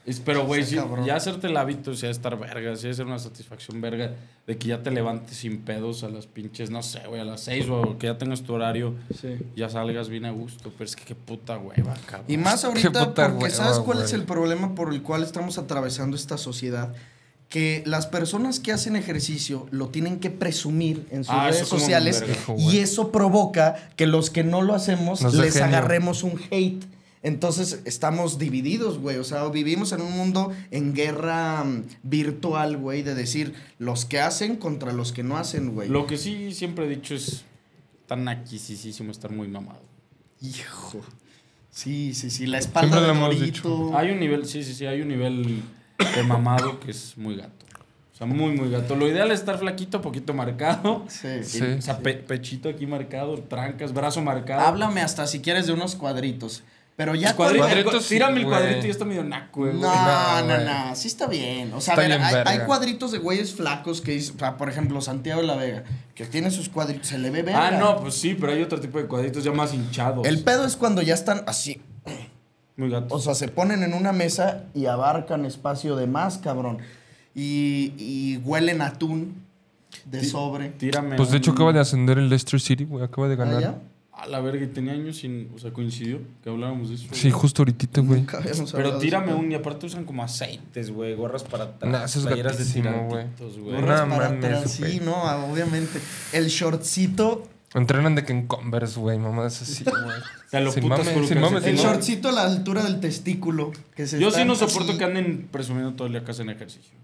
Es, pero, güey, sí, cabrón. ya hacerte el hábito, sí, de estar verga, sí, de ser una satisfacción verga, de que ya te levantes sin pedos a las pinches, no sé, güey, a las seis, o que ya tengas tu horario, Sí. ya salgas bien a gusto. Pero es que qué puta hueva, cabrón. Y más Qué ahorita puta porque hueva, ¿sabes cuál güey. es el problema por el cual estamos atravesando esta sociedad? Que las personas que hacen ejercicio lo tienen que presumir en sus Ah, eso redes como sociales un verga. Hijo, y güey. eso provoca que los que no lo hacemos Nos da les genio. agarremos un hate. Entonces estamos divididos, güey. O sea, vivimos en un mundo en guerra mm, virtual, güey, de decir los que hacen contra los que no hacen, güey. Lo que sí siempre he dicho es tan naquisísimo estar muy mamado. Hijo. Sí, sí, sí. La espalda Siempre de lo hemos Dorito. dicho. Hay un nivel, sí, sí, sí, hay un nivel de mamado que es muy gato. O sea, muy, muy gato. Lo ideal es estar flaquito, poquito marcado. Sí. Sí. O sea, pe- pechito aquí marcado, trancas, brazo marcado. Háblame hasta si quieres de unos cuadritos. Pero ya El cuadrito, cuando- el Cuadritos, cua- tírame el güey. cuadrito y ya está medio naco, güey. No, No, no, güey. no, sí está bien. O sea, a Está ver, bien hay, verga. hay cuadritos de güeyes flacos que dice, o sea, por ejemplo, Santiago de la Vega, que tiene sus cuadritos, se le ve verga. Ah, no, pues sí, pero hay otro tipo de cuadritos ya más hinchados. El pedo es cuando ya están así, Muy gato. o sea, se ponen en una mesa y abarcan espacio de más, cabrón. Y, y huelen a atún de Tí- sobre. Tírame. Pues de hecho un- acaba de ascender el Leicester City, güey. Acaba de ¿Ah, ganar. ya? A la verga, y tenía años sin. O sea, coincidió que hablábamos de eso. Sí, justo ahorita, güey. Nunca habíamos Pero hablado de tírame eso. un. Y aparte usan como aceites, güey. Gorras para atrás. Nah, eso es playeras de gatísimo, güey. tirantitos, güey. Gorras No para mames, atrás, güey. sí, no, obviamente. El shortcito, Entrenan de que en Converse, güey. Mamadas así, güey. O sea, lo Sin putas mames, juro sin que mames, hace- el no. shortcito a la altura del testículo. Que se Yo sí están no soporto así. que anden presumiendo todo el día que hacen ejercicio.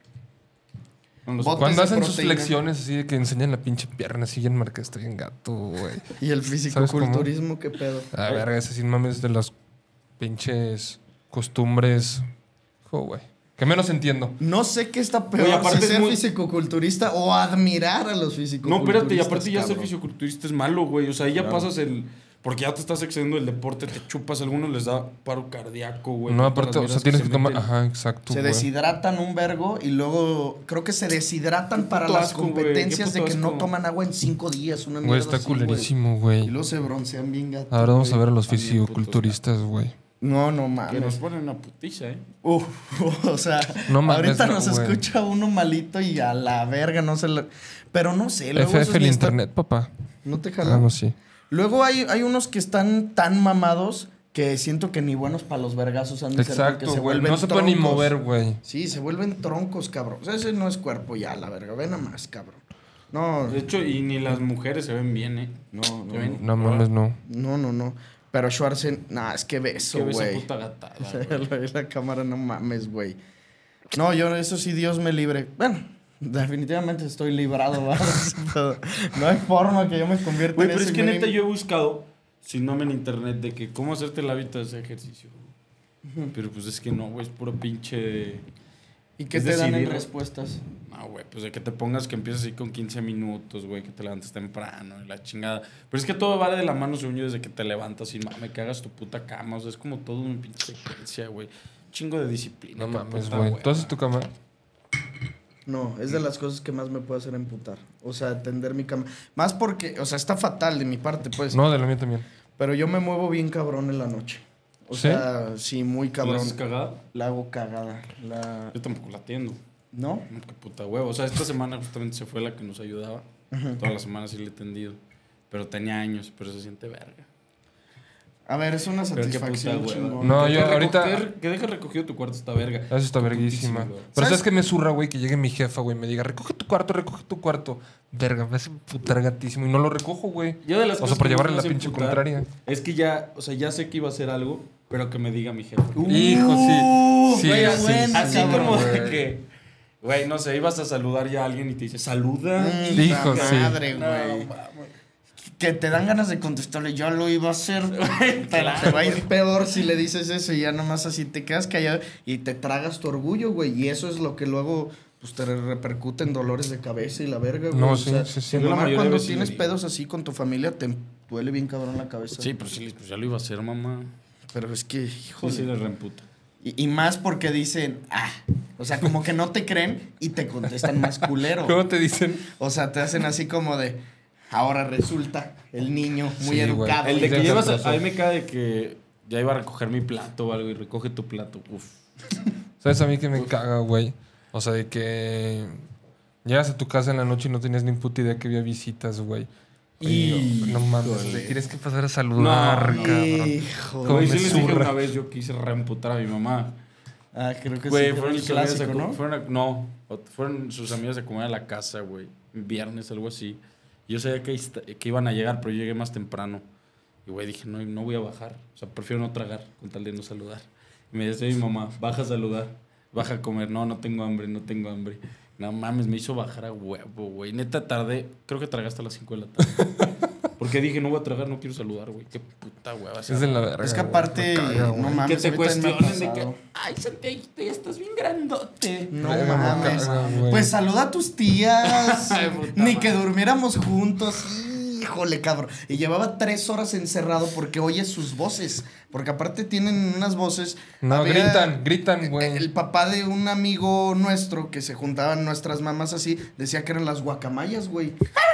No lo Botes soporto. Cuando de hacen sus proteína. flexiones así de que enseñan la pinche pierna así en marca, estoy en gato, güey. Y el ¿Sabes fisicoculturismo, qué pedo. A verga, ese sin mames de las pinches costumbres. Jo, güey. Que menos entiendo. No sé qué está peor, Oye, aparte si es ser muy- fisicoculturista o admirar a los No, fisicoculturistas. espérate, y aparte ya ser cabrón. fisiculturista es malo, güey. O sea, ahí ya pasas el. Porque ya te estás excediendo del deporte, te chupas, a algunos les da paro cardíaco, güey. No, Todas aparte, las o sea, mierdas tienes se que tomar. meten. Ajá, exacto. Se güey. deshidratan un vergo y luego creo que se deshidratan Qué para puto las asco, güey, competencias qué de puto que no asco. toman agua en cinco días. Una mierda Güey, está así, culerísimo, güey. güey. Y luego se broncean bien gato. Ahora vamos a güey. ver a los También fisicoculturistas, güey. No, no Que nos mames. ponen una putiza, ¿eh? Uf, o sea, No mames, ahorita no, nos güey. escucha uno malito y a la verga no se le... Pero no sé, luego F esos F el ni está- internet, papá. No te Ah, jalan. no, sí. Luego hay, hay unos que están tan mamados que siento que ni buenos para los vergazos han de ser porque Exacto, se güey. vuelven No se pueden ni troncos. mover, güey. Sí, se vuelven troncos, cabrón. O sea, ese no es cuerpo ya, la verga. Ven a más, cabrón. No, De hecho, y ni las mujeres se ven bien, ¿eh? no, Se no. ven- No mames, no. No, no, no. Pero Schwarzen, nah, es que beso, Que ves esa güey. puta gatada, O sea, güey. la, la cámara, no mames, güey. No, yo, eso sí, Dios me libre. Bueno, definitivamente estoy librado, ¿verdad? No hay forma que yo me convierta Güey, en pero ese es que neta meme. yo he buscado, sin nombre en internet, de que cómo hacerte el hábito de ese ejercicio. Pero pues es que no, güey, es puro pinche... ¿Y qué es te dan en decidir. respuestas? No, güey, pues de que te pongas que empieces así con quince minutos, güey, que te levantes temprano y la chingada. Pero es que todo va de la mano, según yo, desde que te levantas y mame, que hagas tu puta cama. O sea, es como todo una pinche secuencia, güey. Chingo de disciplina. No qué mames, puta güey. hueva. ¿Tú haces tu cama? No, es de las cosas que más me puede hacer emputar. O sea, tender mi cama. Más porque, o sea, está fatal de mi parte, pues. No, de la mía también. Pero yo me muevo bien cabrón en la noche. O ¿Sí? sea, sí, muy ¿La cabrón. haces cagada? La hago cagada. La... Yo tampoco la atiendo. ¿No? No, qué puta huevo. O sea, esta semana justamente se fue la que nos ayudaba. Toda la semana sí le he tendido. Pero tenía años, pero se siente verga. A ver, es una Pero qué satisfacción puta hueva. chingona. No, Que yo deje ahorita- recoger- que deje recogido tu cuarto está verga. Eso está verguísima. Putísimo, güey. Pero ¿Sabes? ¿sabes qué me zurra, güey? Que llegue mi jefa, güey, me diga, recoge tu cuarto, recoge tu cuarto. Verga, me hace putar gatísimo. Y no lo recojo, güey. Yo de las O cosas sea, por que llevarle más la me hace pinche emputar contraria. Es que ya, o sea, ya sé que iba a hacer algo, pero que me diga mi jefe. Hijo, sí. Sí, güey, sí, bueno, sí, Así cabrón, como de güey. que, güey, no sé, ibas a saludar ya a alguien y te dice, saluda. Mm, Hijo, la sí. madre, No, güey. mames. Que te dan ganas de contestarle, yo lo iba a hacer. Te- Claro, te va a ir peor si le dices eso y ya nomás así te quedas callado y te tragas tu orgullo, güey. Y eso es lo que luego pues te repercute en dolores de cabeza y la verga, güey. No, O sí, sea, sí, sí. de Yo la mamá, mayoría de cuando veces tienes le digo. pedos así con tu familia te duele bien cabrón la cabeza. Sí, pero sí, pues ya lo iba a hacer, mamá. Pero es que, Sí, híjole. sí, le reemputa. Y, y más porque dicen, ah, o sea, como que no te creen y te contestan más culero. ¿Cómo te dicen? O sea, te hacen así como de, ahora resulta el niño muy Sí, güey. educado. El de que Ya llevas, te pasó. a, a mí me cae de que ya iba a recoger mi plato o algo y recoge tu plato. Uf. ¿Sabes a mí que me caga, güey? O sea, de que llegas a tu casa en la noche y no tenías ni puta idea que había visitas, güey. Y no mames, le tienes que pasar a saludar, No, no. cabrón. Hijo. Cómo Güey, me sí les dije zurra. una vez yo quise reemputar a mi mamá. Ah, creo que Güey, sí. fueron el sus amigas clásico, a ¿no? co- fueron a- no, fueron sus amigas a comer a la casa, güey. Viernes, algo así. Yo sabía que, ista- que iban a llegar, pero yo llegué más temprano. Y, güey, dije, no, no voy a bajar. O sea, prefiero no tragar con tal de no saludar. Y me dice mi mamá, baja a saludar, baja a comer. No, no tengo hambre, no tengo hambre. No mames, me hizo bajar a huevo, güey. Neta, tardé, creo que tragué hasta las cinco de la tarde. Porque dije, no voy a tragar, no quiero saludar, güey. Qué puta hueva. Es de la verga. Es que güey. aparte, Me caga, no güey. mames, que te a mí también me ha cuestionen de que, pasado. ay, Santiago, ya estás bien grandote. No Verga, me mames. caga, güey. Pues saluda a tus tías. Ay, puta Ni madre. que durmiéramos juntos. Híjole, cabrón. Y llevaba tres horas encerrado porque oye sus voces. Porque aparte tienen unas voces. No, Había- gritan, gritan, güey. El papá de un amigo nuestro que se juntaban nuestras mamás así, decía que eran las guacamayas, güey.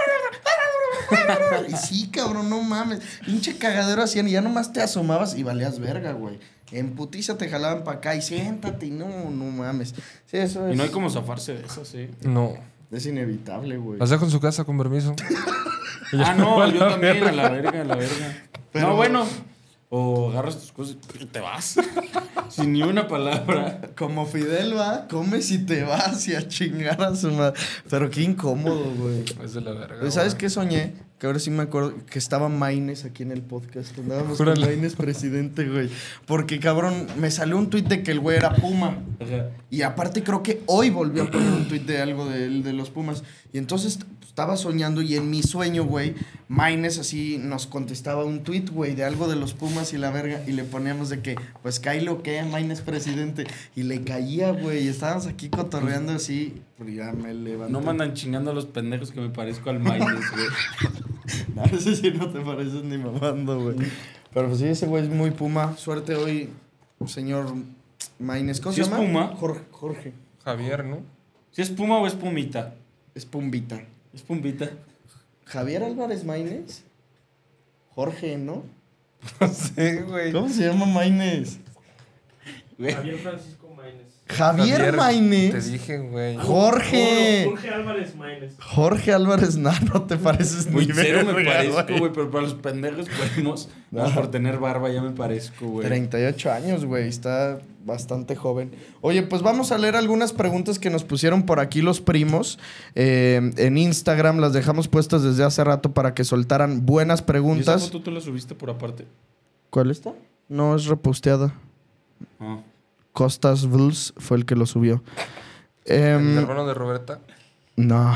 Y sí, cabrón, no mames. Pinche cagadero hacían y ya nomás te asomabas y valías verga, güey. En putiza te jalaban para acá y siéntate y no, no mames. Sí, eso es. Y no hay como zafarse de eso, sí. No. Es inevitable, güey. Las dejo en su casa, con permiso. Ah, no, A yo la también, verga. a la verga, a la verga. Pero- No, bueno. O agarras tus cosas y te vas. Sin ni una palabra. Como Fidel va, comes y te vas y a chingar a su madre. Pero qué incómodo, güey. Es de la verga. Pues, ¿sabes güey. qué soñé? Que ahora sí me acuerdo que estaba Maines aquí en el podcast. Andábamos con Júrale. Maines presidente, güey. Porque, cabrón, me salió un tuit de que el güey era Puma. Ajá. Y aparte creo que hoy volvió a poner un tuit de algo de, él, de los Pumas. Y entonces estaba soñando y en mi sueño, güey, Maines así nos contestaba un tuit, güey, de algo de los Pumas y la verga. Y le poníamos de que, pues Kylo, ¿qué? Maines presidente. Y le caía, güey. Y estábamos aquí cotorreando así. Pero ya me levanté. No me andan chingando a los pendejos que me parezco al Maines, güey. No, ese sí no te pareces ni mamando, güey. Pero pues sí, ese güey es muy Puma. Suerte hoy, señor Maines. ¿Cómo ¿Sí se es llama? Puma? Jorge. Jorge. Javier, ¿no? ¿Si es Puma o es Pumita? Es Pumbita. Es Pumbita. Javier Álvarez Maínez. Jorge, ¿no? No sé, güey. ¿Cómo se llama Maínez? Javier Francisco Maínez. Javier, Te Maínez. dije, güey. Jorge. Jorge Álvarez Maínez. Jorge Álvarez, no, no te pareces Muy ni cero me verga, parezco, güey. güey, pero para los pendejos podemos. No. No, por tener barba ya me parezco, güey. treinta y ocho años, güey. Está bastante joven. Oye, pues vamos a leer algunas preguntas que nos pusieron por aquí los primos. Eh, en Instagram las dejamos puestas desde hace rato para que soltaran buenas ¿Y esa preguntas. foto tú la subiste por aparte? ¿Cuál está? No, es reposteada. Ah. Costas Vls fue el que lo subió. El Em, hermano de Roberta. no.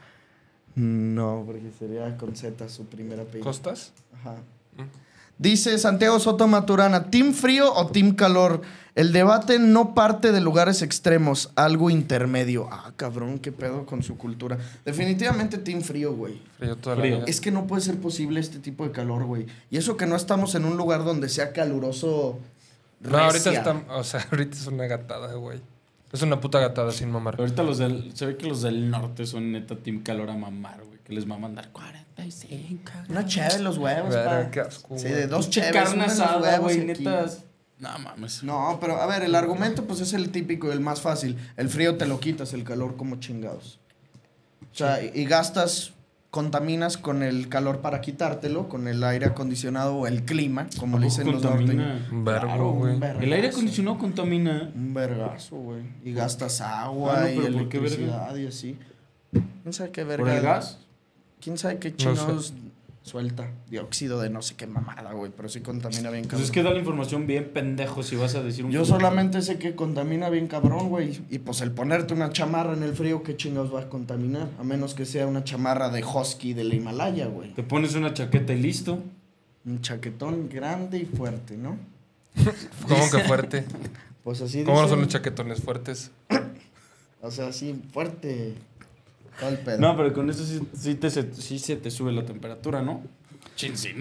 No, porque sería con Z su primera apellido. ¿Costas? Ajá. Dice Santiago Soto Maturana, ¿team frío o team calor? El debate no parte de lugares extremos, algo intermedio. Ah, cabrón, qué pedo con su cultura. Definitivamente team frío, güey. Frío toda Frío. la vida. Es que no puede ser posible este tipo de calor, güey. Y eso que no estamos en un lugar donde sea caluroso. No, ahorita recia. está... O sea, ahorita es una gatada, güey. Es una puta gatada sin mamar. Ahorita los del. Se ve que los del norte son neta Team Calor a mamar, güey. Que les va a mandar cuarenta y cinco. Una chévere los huevos, Verga, pa. qué asco, Sí, güey. de dos Pinche chéveres. carne una en los asada, huevos güey, y aquí. neta. No mames. No, pero a ver, el argumento pues es el típico, el más fácil. El frío te lo quitas, el calor como chingados. O sea, y, y gastas, contaminas con el calor para quitártelo, con el aire acondicionado o el clima, como le dicen los norteños. Contamina. Un vergo, Claro, un güey. vergazo. El aire acondicionado contamina. Un vergazo, güey. Y gastas agua Ah, no, y pero ¿por qué verga? electricidad y así. ¿Quién sabe qué verga? ¿Por el gas? ¿Quién sabe qué No chingados suelta? Dióxido de no sé qué mamada, güey. Pero sí contamina bien Pues cabrón. es que da la información bien pendejo si vas a decir un. Yo solamente sé que contamina bien cabrón, güey. Y pues el ponerte una chamarra en el frío, ¿qué chingados va a contaminar? A menos que sea una chamarra de husky de la Himalaya, güey. Te pones una chaqueta y listo. Un chaquetón grande y fuerte, ¿no? ¿Cómo que fuerte? Pues así ¿Cómo no son dicen. los chaquetones fuertes? O sea, así, fuerte. Todo el pedo. No, pero con eso sí, sí, te, se, sí se te sube la temperatura, ¿no? Chin, sí, no.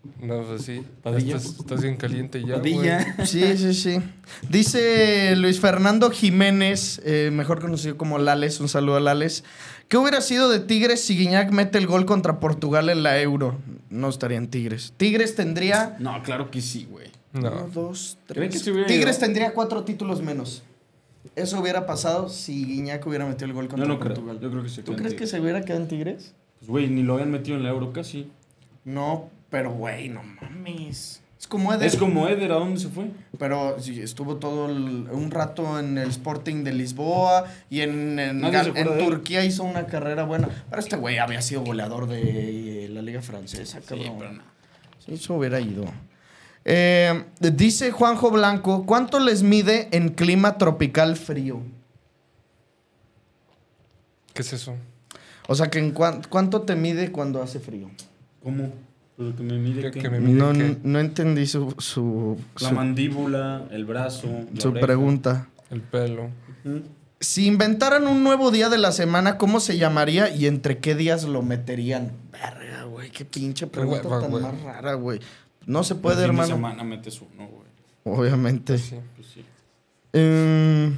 No, pues sí. Padilla. Estás, estás bien caliente ya, güey. Padilla. Sí, sí, sí. Dice Luis Fernando Jiménez, eh, mejor conocido como Lales, un saludo a Lales. ¿Qué hubiera sido de Tigres si Guiñac mete el gol contra Portugal en la Euro? No estarían Tigres. Tigres tendría... No, claro que sí, güey. Uno, No. dos, ¿Creen tres. que se hubiera Tigres ido? tendría cuatro títulos menos. Eso hubiera pasado si Guiñac hubiera metido el gol contra Yo no creo. Portugal. Yo creo que se ¿Tú queda en crees que Tigres. se hubiera quedado en Tigres? Pues, güey, ni lo habían metido en la Euro casi. No, pero güey, no mames. Es como Eder. Es como Eder, ¿a dónde se fue? Pero sí, estuvo todo el- un rato en el Sporting de Lisboa y en, en, Nadie se Gal- acuerda en de él. Turquía hizo una carrera buena. Pero este güey había sido goleador de la Liga Francesa, cabrón. Sí, pero no. Sí, eso hubiera ido. Eh, dice Juanjo Blanco, ¿cuánto les mide en clima tropical frío? ¿Qué es eso? O sea, que en cuan- ¿cuánto te mide cuando hace frío? ¿Cómo? Pero que me mire Que- que que me mide No, qué? no entendí su, su, La su, mandíbula, el brazo, la su oreja. pregunta. El pelo. Ujú. Si inventaran un nuevo día de la semana, ¿cómo se llamaría y entre qué días lo meterían? Verga, güey, qué pinche pregunta hueva, tan güey. más rara, güey. No se El puede, fin de hermano. semana metes uno, güey. Obviamente. Sí. Pues sí. Mm.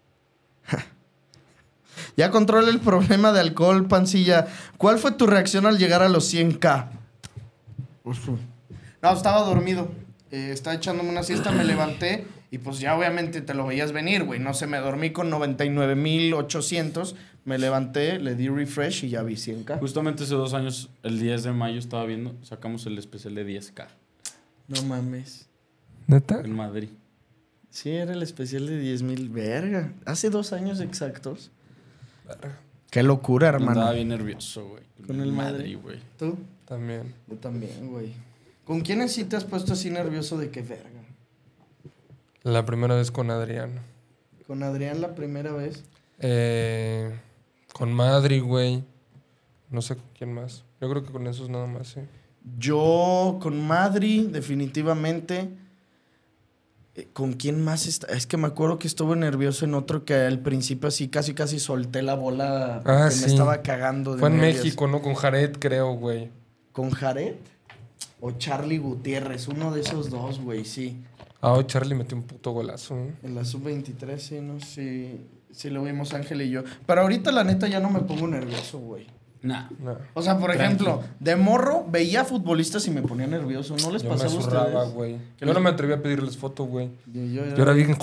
Ya controla el problema de alcohol, pancilla. ¿Cuál fue tu reacción al llegar a los cien K? No, estaba dormido. Eh, estaba echándome una siesta, me levanté y pues ya obviamente te lo veías venir, güey. No sé, me dormí con noventa y nueve mil ochocientos. Me levanté, le di refresh y ya vi cien K. Justamente hace dos años, el diez de mayo, estaba viendo, sacamos el especial de diez K No mames. ¿Neta? en Madrid. Sí, era el especial de diez mil. Verga. Hace dos años exactos. Qué locura, hermano. Andaba bien nervioso, güey. Con el Madrid. güey. ¿Tú? También. Yo también, güey. ¿Con quiénes sí te has puesto así nervioso de qué verga? La primera vez con Adrián. Con Adrián la primera vez. Eh, con Madrid, güey. No sé quién más. Yo creo que con esos nada más, sí. Yo con Madrid, definitivamente. Eh, ¿Con quién más está? Es que me acuerdo que estuve nervioso en otro que al principio así casi casi solté la bola porque Ah, me sí. estaba cagando de Fue en nervios. México, ¿no? Con Jared, creo, güey. ¿Con Jared? O Charlie Gutiérrez, uno de esos dos, güey, sí. Ah, hoy Charlie metió un puto golazo, ¿eh? En la sub veintitrés, sí, no sé. Sí lo vimos Ángel y yo. Pero ahorita la neta ya no me pongo nervioso, güey. Nah. No. O sea, por Tranqui. ejemplo, de morro veía futbolistas y me ponía nervioso. ¿No les Yo me pasaba a zurraba, ustedes? güey. ¿Qué Yo les- no me atreví a pedirles foto, güey. Yo, yo era, Yo era bien...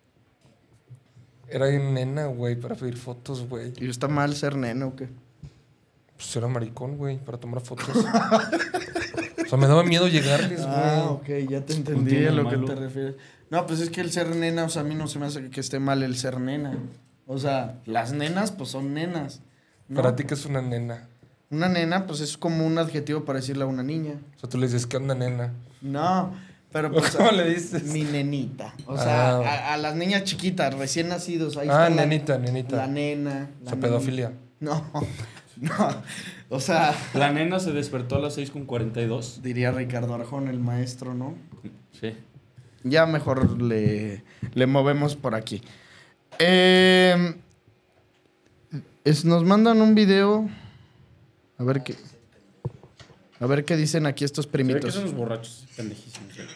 Era bien nena, güey, para pedir fotos, güey. ¿Y está mal ser nene o qué? Pues era maricón, güey, para tomar fotos. O sea, me daba miedo llegarles, güey. Ah, ok, ya te entendí tiene a lo malo. que te refieres. No, pues es que el ser nena, o sea, a mí no se me hace que esté mal el ser nena. O sea, las nenas, pues son nenas. ¿no? Para ti, ¿qué es una nena? Una nena, pues es como un adjetivo para decirle a una niña. O sea, tú le dices, ¿qué onda, nena? No, pero pues... ¿Cómo le dices? Mi nenita. O sea, Ah. a, a las niñas chiquitas, recién nacidos. Ahí Ah, está la- nenita, nenita. La nena. O la sea, neni- pedofilia. No, no. O sea, La nena se despertó a las seis con cuarenta y dos. diría Ricardo Arjón, el maestro, ¿no? Sí. Ya mejor le, le movemos por aquí. Eh, es- nos mandan un video. A ver qué. A ver qué dicen aquí estos Se ve que primitos. son los borrachos pendejísimos. eh.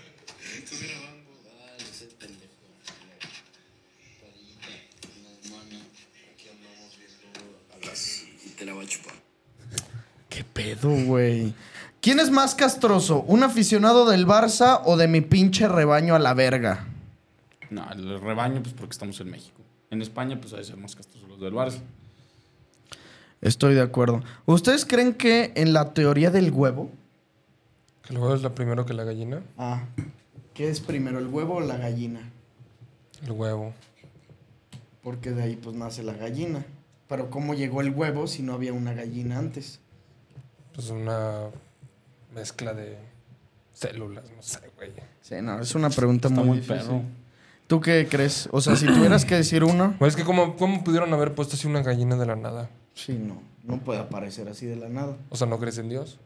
¿Qué pedo, güey? ¿Quién es más castroso? ¿Un aficionado del Barça o de mi pinche rebaño a la verga? No, el rebaño, pues porque estamos en México. En España, pues hay ser más castrosos los del Barça. Estoy de acuerdo. ¿Ustedes creen que en la teoría del huevo? ¿Que el huevo es la primero que la gallina? Ah, ¿qué es primero, el huevo o la gallina? El huevo. Porque de ahí pues nace la gallina. Pero ¿cómo llegó el huevo si no había una gallina antes? Pues una mezcla de células, no sé, güey. Sí, no, es una pregunta Está muy, muy difícil. perro. ¿Tú qué crees? O sea, si tuvieras que decir uno... Pues es que ¿cómo, ¿cómo pudieron haber puesto así una gallina de la nada? Sí, no. No puede aparecer así de la nada. O sea, ¿no crees en Dios?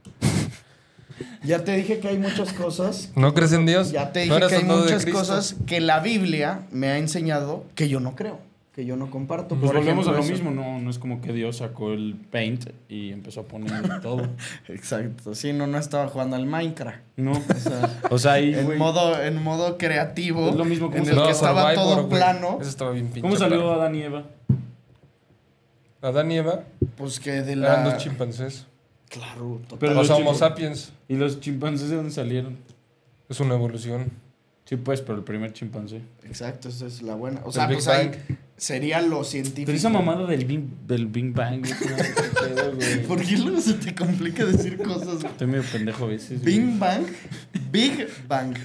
Ya te dije que hay muchas cosas... ¿No crees en Dios? Ya te ¿No dije eres que hay soldado de muchas Cristo? cosas que la Biblia me ha enseñado que yo no creo. que yo no comparto. Pues Por volvemos a ejemplo, lo eso. mismo, no, no es como que Dios sacó el Paint y empezó a poner todo. Exacto, sí, no, no estaba jugando al Minecraft. No, O sea, o sea, ahí, en güey. modo, en modo creativo, Es lo mismo como en se- el No, que estaba Survivor, todo güey. plano, Eso estaba bien pinche. ¿Cómo salió perro. Adán y Eva? Adán y Eva pues que de eran la... dos chimpancés. Claro, total. Pero O los sea, Homo chimp- sapiens. ¿Y los chimpancés de dónde salieron? Es una evolución. Sí, pues, pero el primer chimpancé. Exacto, esa es la buena. O sea, Big pues ahí Bang. sería lo científico. Pero esa mamada del Big, del Big Bang, güey, es una pedo, güey. ¿Por qué luego se te complica decir cosas? güey? Estoy medio pendejo a veces. güey. Big Bang, Big Bang.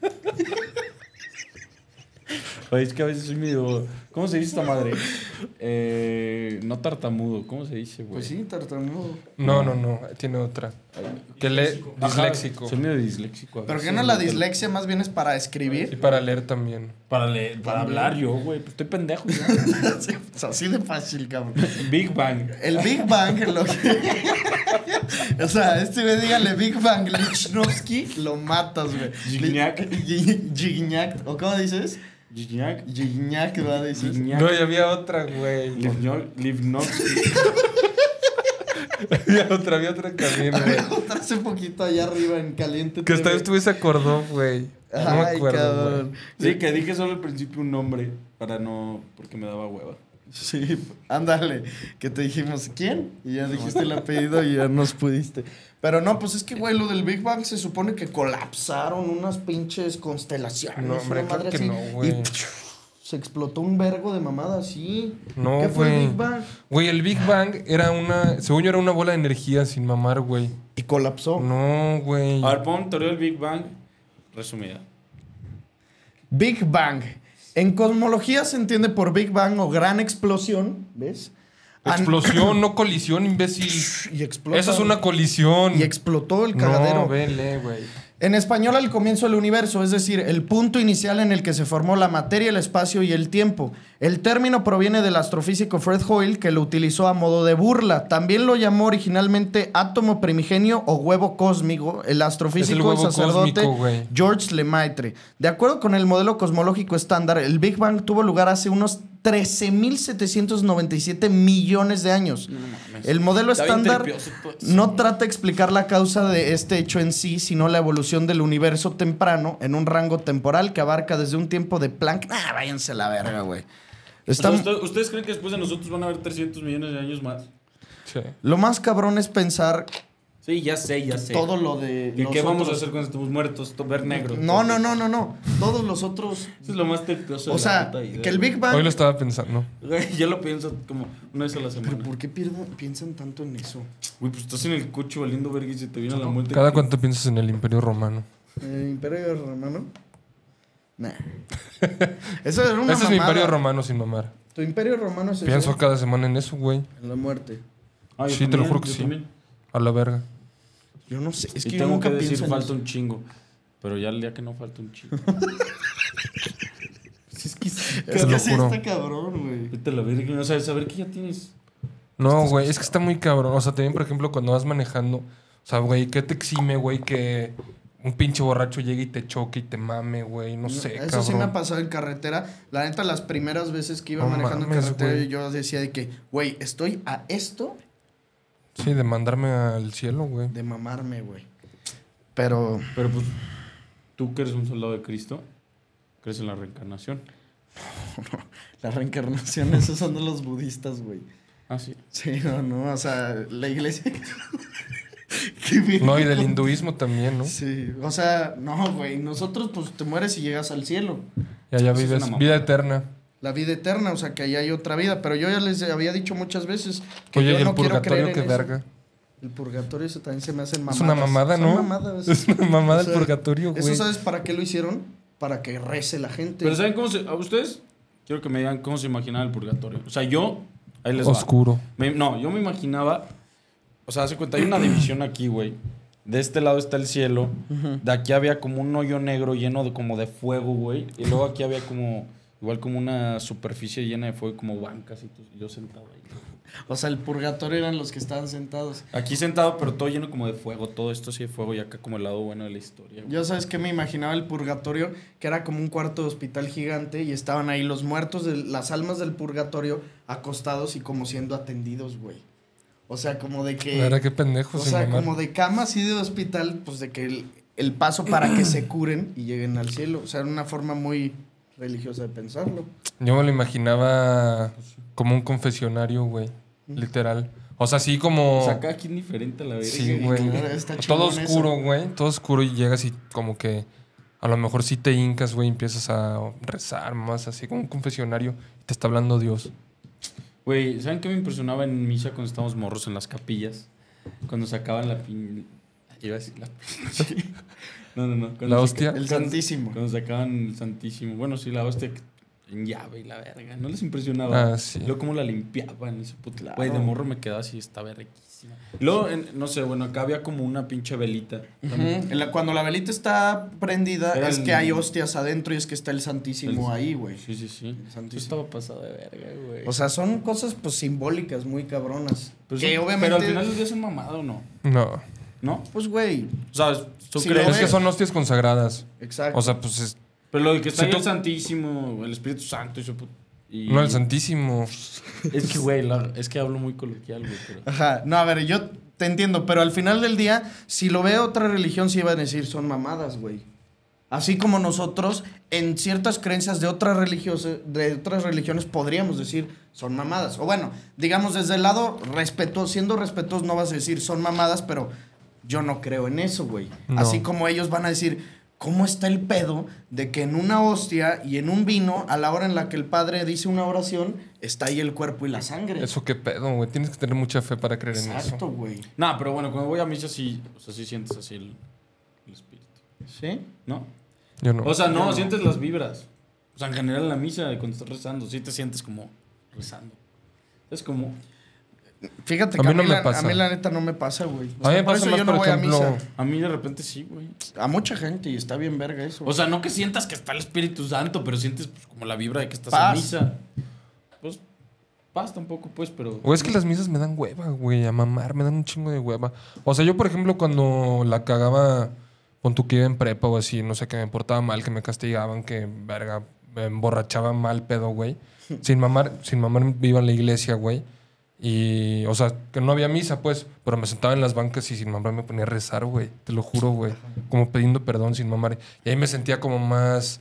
Oye, es que a veces soy medio... ¿Cómo se dice esta madre? Eh, no tartamudo, ¿cómo se dice, güey? Pues sí, tartamudo. No, no, no. Tiene otra. Que lee Ajá, disléxico. Soy medio disléxico. a Pero veces, que no la güey. dislexia más bien es para Y escribir. para leer también. Para, leer, para hablar yo, güey. Pues estoy pendejo ya. Sí, o sea, así de fácil, cabrón. Big Bang. El Big Bang, lo que... O sea, este güey dígale Big Bang Lichnowsky, lo matas, güey. Gignac. Gi- Gignac, ¿o cómo dices? Gignac. Gignac, ¿verdad? Dices. Gignac. No, y había otra, güey. Livno- Livnovsky. Había otra, había otra también, güey. Había otra hace poquito allá arriba en Caliente Que esta T V. vez tú se acordó, güey. No me Ay, acuerdo, cabrón. güey. Sí, que dije solo al principio un nombre para no... Porque me daba hueva. Sí, ándale, que te dijimos, ¿quién? Y ya dijiste el apellido y ya nos pudiste. Pero no, pues es que, güey, lo del Big Bang se supone que colapsaron unas pinches constelaciones. No, hombre, una claro madre que así, no, güey. Y se explotó un vergo de mamada así. No, ¿Qué fue el güey. Big Bang? Güey, el Big Bang era una... Según yo era una bola de energía sin mamar, güey. Y colapsó. No, güey. A ver, pon teoría del Big Bang resumida. Big Bang. En cosmología se entiende por Big Bang o gran explosión, ¿ves? An- Explosión, no colisión, imbécil. Y explota. Eso es una colisión. Y explotó el cagadero. No, vele, güey. En español, al comienzo del universo, es decir, el punto inicial en el que se formó la materia, el espacio y el tiempo. El término proviene del astrofísico Fred Hoyle, que lo utilizó a modo de burla. También lo llamó originalmente átomo primigenio o huevo cósmico, el astrofísico Es el y huevo sacerdote cósmico, güey. George Lemaitre. De acuerdo con el modelo cosmológico estándar, el Big Bang tuvo lugar hace unos trece mil setecientos noventa y siete millones de años. El modelo Está bien estándar tripioso todo eso. no trata de explicar la causa de este hecho en sí, sino la evolución del universo temprano en un rango temporal que abarca desde un tiempo de Planck. Ah, váyanse a la verga, güey. O Está- sea, ¿usted- ¿Ustedes creen que después de nosotros van a haber trescientos millones de años más? Sí. Lo más cabrón es pensar Sí, ya sé, ya sé. todo lo de. ¿Qué, los qué vamos a otros- hacer cuando estemos muertos? To- Ver negro. No, no, no, no, no. Todos los otros. Eso es lo más tripioso. O de la sea, puta vida, que el güey. Big Bang. Hoy lo estaba pensando. Güey, yo lo pienso como una vez a la semana. ¿Pero por qué pierdan- piensan tanto en eso? Güey, pues estás en el coche valiendo verga y se te viene la muerte. Cada cuánto piensas en el Imperio Romano. ¿El Imperio Romano? Nah. Eso era una Ese es mi mamada. Imperio Romano sin mamar. Tu Imperio Romano es Pienso eso, cada semana en eso, güey. en la muerte. Ah, yo Sí, te lo también, juro que yo sí. también. A la verga. Yo no sé, es y que yo tengo nunca que decir, pienso en falta eso. un chingo. Pero ya el día que no falta un chingo. Si es que sí, Es Te que lo sí juro. está cabrón, güey. vete a la verga. O sea, saber que ya tienes. No, güey, es que está muy cabrón. O sea, también, por ejemplo, cuando vas manejando, o sea, güey, ¿qué te exime, güey, que un pinche borracho llegue y te choque y te mame, güey? No sé, Eso cabrón. sí me ha pasado en carretera. La neta, las primeras veces que iba No manejando mames, en carretera, güey. yo decía de que, güey, estoy a esto Sí, de mandarme al cielo, güey. de mamarme, güey. Pero, Pero pues, tú que eres un soldado de Cristo, crees en la reencarnación. la reencarnación, esos son de los budistas, güey. Ah, sí. Sí, no, no, o sea, la iglesia... Qué bien. No, y del hinduismo también, ¿no? Sí, o sea, no, güey, nosotros pues te mueres y llegas al cielo. Y allá Eso es vives una mamada. vida eterna. La vida eterna, o sea, que ahí hay otra vida. Pero yo ya les había dicho muchas veces que Oye, yo ¿y el no quiero creer purgatorio en qué eso. verga? El purgatorio, eso también se me hace Es mamadas. una mamada, Son ¿no? mamadas. Es una mamada O sea, el purgatorio, güey. ¿Eso sabes para qué lo hicieron? Para que rece la gente. Pero ¿saben cómo se...? ¿A ustedes? Quiero que me digan cómo se imaginaba el purgatorio. O sea, yo... Ahí les va. Oscuro. Me- no, yo me imaginaba... O sea, hace cuenta, hay una división aquí, güey. De este lado está el cielo. De aquí había como un hoyo negro lleno de como de fuego, güey. Y luego aquí había como... Igual como una superficie llena de fuego, como bancas y tú- y yo sentado ahí. O sea, el purgatorio eran los que estaban sentados. Aquí sentado, pero todo lleno como de fuego. Todo esto sí de fuego y acá como el lado bueno de la historia. güey. Yo, ¿sabes qué? Me imaginaba el purgatorio, que era como un cuarto de hospital gigante y estaban ahí los muertos, de, las almas del purgatorio, acostados y como siendo atendidos, güey. O sea, como de que... Era qué pendejo, O sin sea, mamar. como de cama así de hospital, pues de que el, el paso para que se curen y lleguen al cielo. O sea, era una forma muy religiosa de pensarlo. Yo me lo imaginaba como un confesionario, güey. Literal. O sea, así como... O sea, cada quien diferente a la verga. Sí, güey. Claro, está Todo chingón oscuro, eso. güey. Todo oscuro y llegas y como que a lo mejor sí te hincas, güey, y empiezas a rezar más así como un confesionario. Y te está hablando Dios. Güey, ¿saben qué me impresionaba en misa cuando estábamos morros en las capillas? Cuando sacaban la pin... Iba a decir la pinche... No, no, no. Cuando ¿La saca- hostia? El cuando- Santísimo. Cuando sacaban el Santísimo. Bueno, sí, la hostia en llave y la verga. ¿No les impresionaba? Ah, sí. Luego cómo la limpiaban. Ese puto... Claro. Güey, de morro me quedaba así, estaba riquísima. Luego, en- no sé, bueno, acá había como una pinche velita. también. Ujú. En la- Cuando la velita está prendida, Era es el- que hay hostias adentro y es que está el Santísimo El- ahí, güey. Sí, sí, sí. Eso Santísimo. estaba pasado de verga, güey. O sea, son cosas pues simbólicas, muy cabronas. Pues que son- obviamente... Pero al final del día son mamado, ¿o no? No. ¿No? Pues, güey, O sea, son Sí, creencias. Es que son hostias consagradas. exacto. O sea, pues es... Pero lo de que está Si ahí tú- el Santísimo, el Espíritu Santo y su put- y- No, el Santísimo. Es que, güey, la- es que hablo muy coloquial, güey. Pero... Ajá, no, a ver, yo te entiendo, pero al final del día, si lo ve otra religión, sí iba a decir, son mamadas, güey. Así como nosotros, en ciertas creencias de otras, religiosas, de otras religiones, podríamos decir, son mamadas. O bueno, digamos, desde el lado respetuoso, siendo respetuosos, no vas a decir, son mamadas, pero yo no creo en eso, güey. No. Así como ellos van a decir, ¿cómo está el pedo de que en una hostia y en un vino, a la hora en la que el padre dice una oración, está ahí el cuerpo y la sangre? Eso qué pedo, güey. Tienes que tener mucha fe para creer en Exacto, eso. güey. Nah, pero bueno, cuando voy a misa sí, o sea, sí sientes así el, el espíritu. ¿Sí? ¿No? Yo no. O sea, no, Yo no. sientes las vibras. O sea, en general en la misa, cuando estás rezando, sí te sientes como rezando. Es como... Fíjate A que mí a no mí, me la, pasa. a mí la neta no me pasa, güey. O A mí sea, me por pasa eso más, yo no por voy a ejemplo- misa. A mí de repente sí, güey. A mucha gente y está bien verga eso. O sea, no que sientas que está el Espíritu Santo, pero sientes pues, como la vibra de que estás Paz. en misa. Pues, paz tampoco, pues, pero... O es que las misas me dan hueva, güey, a mamar, me dan un chingo de hueva. O sea, yo, por ejemplo, cuando la cagaba, con tu que iba en prepa o así, no sé, que me portaba mal, que me castigaban, que, verga, me emborrachaba mal pedo, güey. Sin mamar, sin mamar iba a la iglesia, güey. Y, o sea, que no había misa, pues, pero me sentaba en las bancas y sin mamar me ponía a rezar, güey. Te lo juro, güey. Como pidiendo perdón sin mamar. Y ahí me sentía como más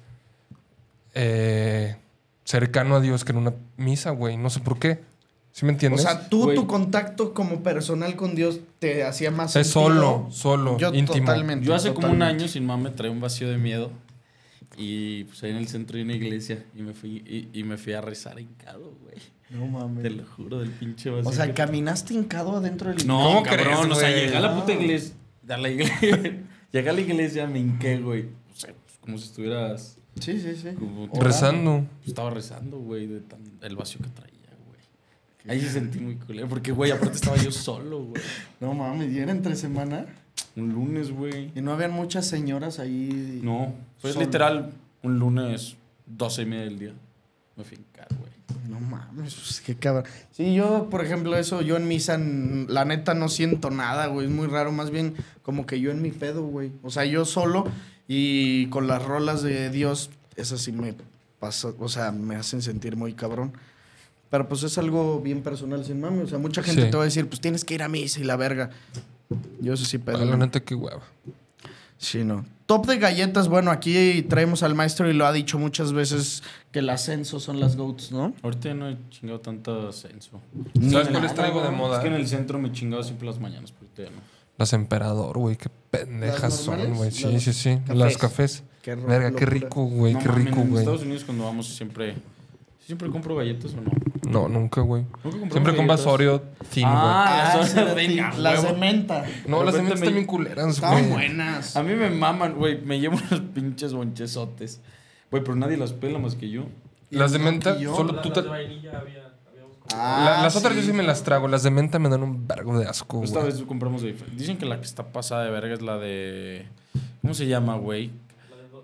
eh, cercano a Dios que en una misa, güey. No sé por qué. ¿Sí me O entiendes? sea, tú, Güey. tu contacto como personal con Dios te hacía más Es sentido. solo, solo, Yo íntimo. totalmente. Yo hace como un totalmente. año sin mame traía un vacío de miedo. Y pues ahí en el centro hay una iglesia. Y me fui, y, y me fui a rezar hincado, güey. No mames. Te lo juro, del pinche vacío. O sea, que- caminaste hincado adentro del... No, ¿Cómo cabrón, crees, o sea, güey? llegué a la puta Ah. iglesia. A la iglesia. Llegué a la iglesia, me hinqué, güey. O sea, pues, como si estuvieras. Sí, sí, sí. como- Rezando. Estaba rezando, güey, de tan, el vacío que traía, güey. Ahí sí sentí muy culero. Porque, güey, aparte estaba yo solo, güey. No mames, ¿y era entre semana? Un lunes, güey. Y no habían muchas señoras ahí... No, fue Solo. literal un lunes, doce y media del día. Me fui a hincar, güey. No mames, pues qué cabrón. Sí, yo, por ejemplo, eso, yo en misa, n- la neta no siento nada, güey. Es muy raro, más bien como que yo en mi pedo, güey. O sea, yo solo y con las rolas de Dios, esas sí me pasa, o sea, me hacen sentir muy cabrón. Pero pues es algo bien personal, sin mami. O sea, mucha gente Sí. te va a decir, pues tienes que ir a misa y la verga. Yo eso sí pedo. Ah, la neta, qué hueva. Sí, no. Top de galletas, bueno, aquí traemos al maestro y lo ha dicho muchas veces que el ascenso son las goats, ¿no? Ahorita no he chingado tanto ascenso. Ni ¿Sabes nada, cuáles traigo de güey. moda? Es que en el centro me chingaba siempre las mañanas, pero ahorita ya no. Las emperador, güey, qué pendejas ¿Las son, normales? güey. Sí, Las sí, sí. cafés. Las cafés. Qué ro- Verga, qué locura. rico, güey, No qué mames, rico, En güey. Estados Unidos cuando vamos siempre... ¿Siempre compro galletas o no? No, nunca, güey. Nunca compramos Siempre compras galletas. Oreo thin, güey. Ah, Ah, las sí, Oreo, venga, las de huevo. menta. No, de las de repente mentas me- también culeras, Estaban güey. buenas. A mí me maman, güey. Me llevo unos pinches bonchesotes. Güey, pero nadie las pela más que yo. Las de menta, Y yo, solo Las tú las te... de vainilla había, habíamos comprado. Ah, La- las otras sí. yo sí me las trago. Las de menta me dan un vergo de asco, Esta güey. vez compramos de diferente. Dicen que la que está pasada de verga es la de... ¿Cómo se llama, güey? La de do- double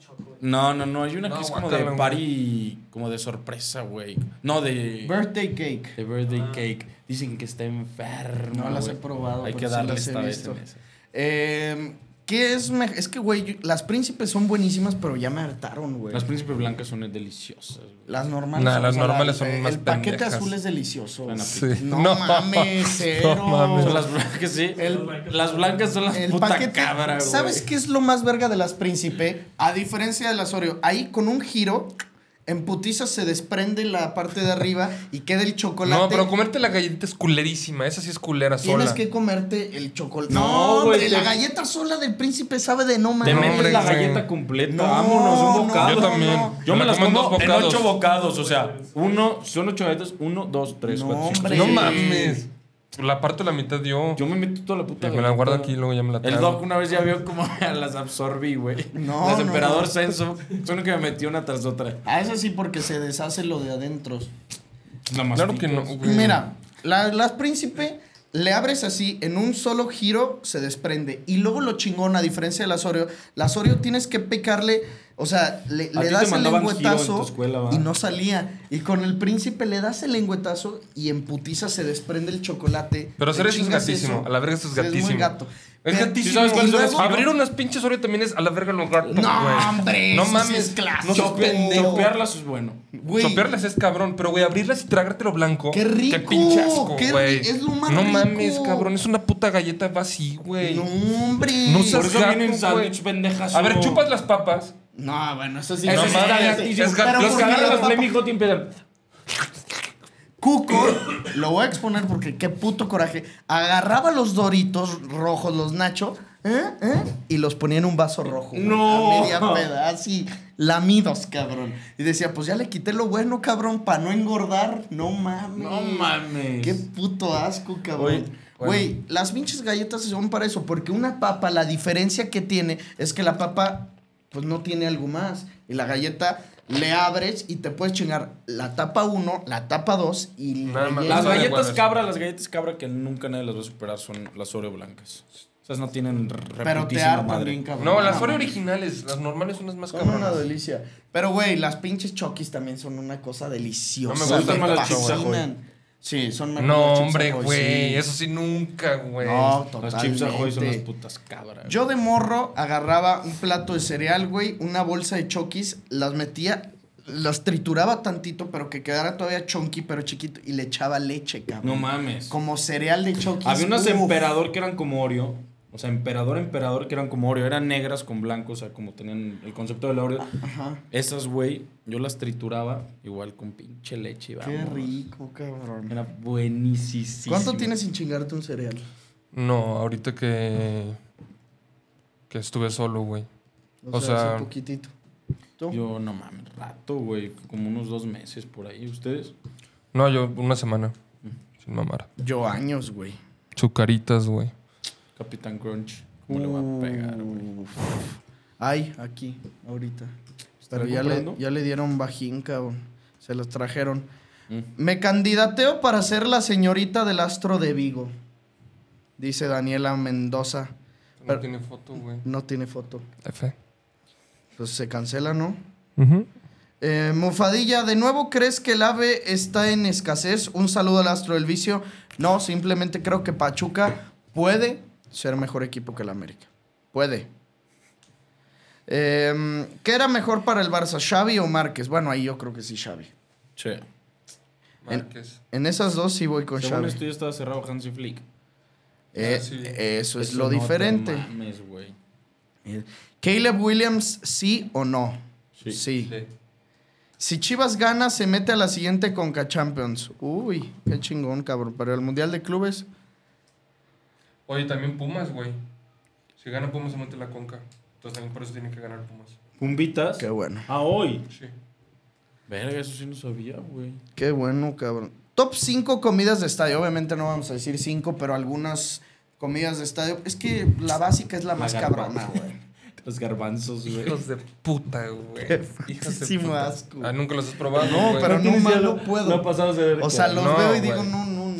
No, no, no. Hay una No, que es como guácala, de güey. party, como de sorpresa, güey. No, de... Birthday cake. De birthday cake. Dicen que está enferma, No las güey. he probado. Hay pero que sí darle las he esta vez visto. en esa. Eh, ¿Qué es? me- Es que, güey, yo- las príncipes son buenísimas, pero ya me hartaron, güey. Las príncipes blancas son deliciosas, güey. Las normales. Nah, o las sea, normales la- son el, más El paquete pendejas. azul es delicioso. Buena Sí. No, No. mames, cero. No mames. Son las blancas, sí. El- las blancas son las El puta paquete, cabra, güey. ¿sabes qué es lo más verga de las príncipe? A diferencia de las Oreo, ahí con un giro, en putiza se desprende la parte de arriba y queda el chocolate. No, pero comerte la galletita es culerísima. Esa sí es culera Tienes sola. que comerte el chocolate. No, No, güey, hombre, te- la galleta sola del príncipe sabe de no Te mames. No, metes hombre, la sí. galleta completa. No, Vámonos, un no, bocado. Yo también. no. Yo Me me la las como en como dos en bocados. ocho bocados. O sea, uno, son ocho galletas. Uno, dos, tres, No, cuatro, cinco, hombre. seis. No mames. La parto la mitad yo. Yo me meto toda la puta Y me la guardo aquí y luego ya me la El trago. Doc una vez ya vio cómo las absorbí, güey. No, Las no, Emperador no. Censo. Son que me metí una tras otra. A eso sí, porque se deshace lo de adentro. La Claro que no, masticas. güey. Mira, la- las príncipe le abres así, en un solo giro se desprende. Y luego lo chingón, a diferencia de las Oreo, las Oreo tienes que picarle, o sea, le, A le ti das te el mandaban giro en tu lengüetazo escuela, ¿va? y no salía. Y con el príncipe le das el lengüetazo y en putiza se desprende el chocolate. Pero Te hacer eso es chingas gatísimo. eso. A la verga eso es Sí, gatísimo. Es muy gato. Es Pero- gatísimo. ¿Sí sabes cuáles y son luego- las Abrir unas pinches Oreo también es a la verga lo gato, No, güey. hombre, No eso sí mames. es clásico. No seas Chope- pendejo. Chopearlas es bueno. Güey, Chopearlas es cabrón, pero güey, abrirlas y tragártelo blanco. ¡Qué rico! Qué pinche asco, ¡Qué güey. ri- es lo más No rico! mames, cabrón. Es una puta galleta así, güey. No, hombre. No Por seas eso gato, vienen güey. sándwich pendejas. A ver, no. chupas las papas. No, bueno, eso sí. Eso No sí mames, está es gatísimo. gato. Pero Los los que que agarran agarran las los Flaming Hot y empiezan. Cuco, lo voy a exponer porque qué puto coraje. Agarraba los Doritos rojos, los Nacho, ¿eh? ¿eh? y los ponía en un vaso rojo. güey, No. A media peda, así, lamidos, cabrón. Y decía, pues ya le quité lo bueno, cabrón, para no engordar. No mames. No mames. Qué puto asco, cabrón. Oye, Güey, las pinches galletas son para eso, porque una papa, la diferencia que tiene es que la papa, pues no tiene algo más. Y la galleta le abres y te puedes chingar la tapa uno, la tapa dos y Nada más. relleno. Las Eso da galletas igual, cabra, las galletas cabra que nunca nadie las va a superar son las Oreo blancas. Esas no tienen Pero te reputísima hartan madre. bien, cabrón. No, las Ah, Oreo mames. originales, las normales son las más Son una cabronas. delicia. Pero, güey, las pinches Chokis también son una cosa deliciosa. No me gustan Me más las Chips fascinan. Sí, son mejores No, las Chips hombre, Ahoy, güey. sí. Eso sí nunca, güey. No, Las Chips Ahoy son las totalmente. putas cabras. Yo de morro agarraba un plato de cereal, güey, una bolsa de Chokis, las metía, las trituraba tantito, pero que quedara todavía chunky, pero chiquito, y le echaba leche, cabrón. No mames. Como cereal de Chokis. Había unas uf. emperador que eran como Oreo. O sea, emperador, emperador que eran como Oreo. Eran negras con blanco, o sea, como tenían el concepto del Oreo. Ajá. Esas, güey, yo las trituraba igual con pinche leche. Y Qué vámonos. rico, cabrón. Era buenísimo. ¿Cuánto tienes sin chingarte un cereal? No, ahorita que. que estuve solo, güey. O sea- hace poquitito. ¿Tú? Yo, no mames, rato, güey. Como unos dos meses por ahí. ¿Ustedes? No, yo una semana. Sin mamar. Yo años, güey. Chucaritas, güey. Capitán Crunch. ¿Cómo le va a pegar, güey? Uf. Ay, aquí, ahorita. Pero ¿Están ya le, comprando? ya le dieron bajín, cabrón. Se los trajeron. Mm. Me candidateo para ser la señorita del astro de Vigo. Dice Daniela Mendoza. No Pero- tiene foto, güey. No tiene foto. F. Pues se cancela, ¿no? Ujú. Eh, Mufadilla, ¿de nuevo crees que el AVE está en escasez? Un saludo al astro del vicio. No, simplemente creo que Pachuca puede ser mejor equipo que el América. Puede. Eh, ¿Qué era mejor para el Barça, Xavi o Márquez? Bueno, ahí yo creo que sí, Xavi. Che. Márquez. En esas dos sí voy con Según Xavi. esto ya estaba cerrado Hansi Flick. Eh, Ah, sí. Eso es Eso lo no te diferente. mames, güey. Caleb Williams, ¿sí o no? Sí. Sí. Si Chivas gana, se mete a la siguiente Conca Champions. Uy, qué chingón, cabrón. Pero el Mundial de Clubes... Oye, también Pumas, güey. Si gana Pumas, se mete la conca. Entonces también por eso tiene que ganar Pumas. ¿Pumbitas? Qué bueno. Ah, hoy. Sí. Verga, eso sí no sabía, güey. Qué bueno, cabrón. Top cinco comidas de estadio. Obviamente no vamos a decir cinco, pero algunas comidas de estadio. Es que la básica es la más cabrona, güey. Los garbanzos, güey. Hijos de puta, güey. Hijos de putísimo puta. asco. Ah, nunca los has probado, No, güey. pero no, tienes más ya no lo- puedo. lo pasabas de ver O que- sea, los No, veo y güey. digo, no, no, no.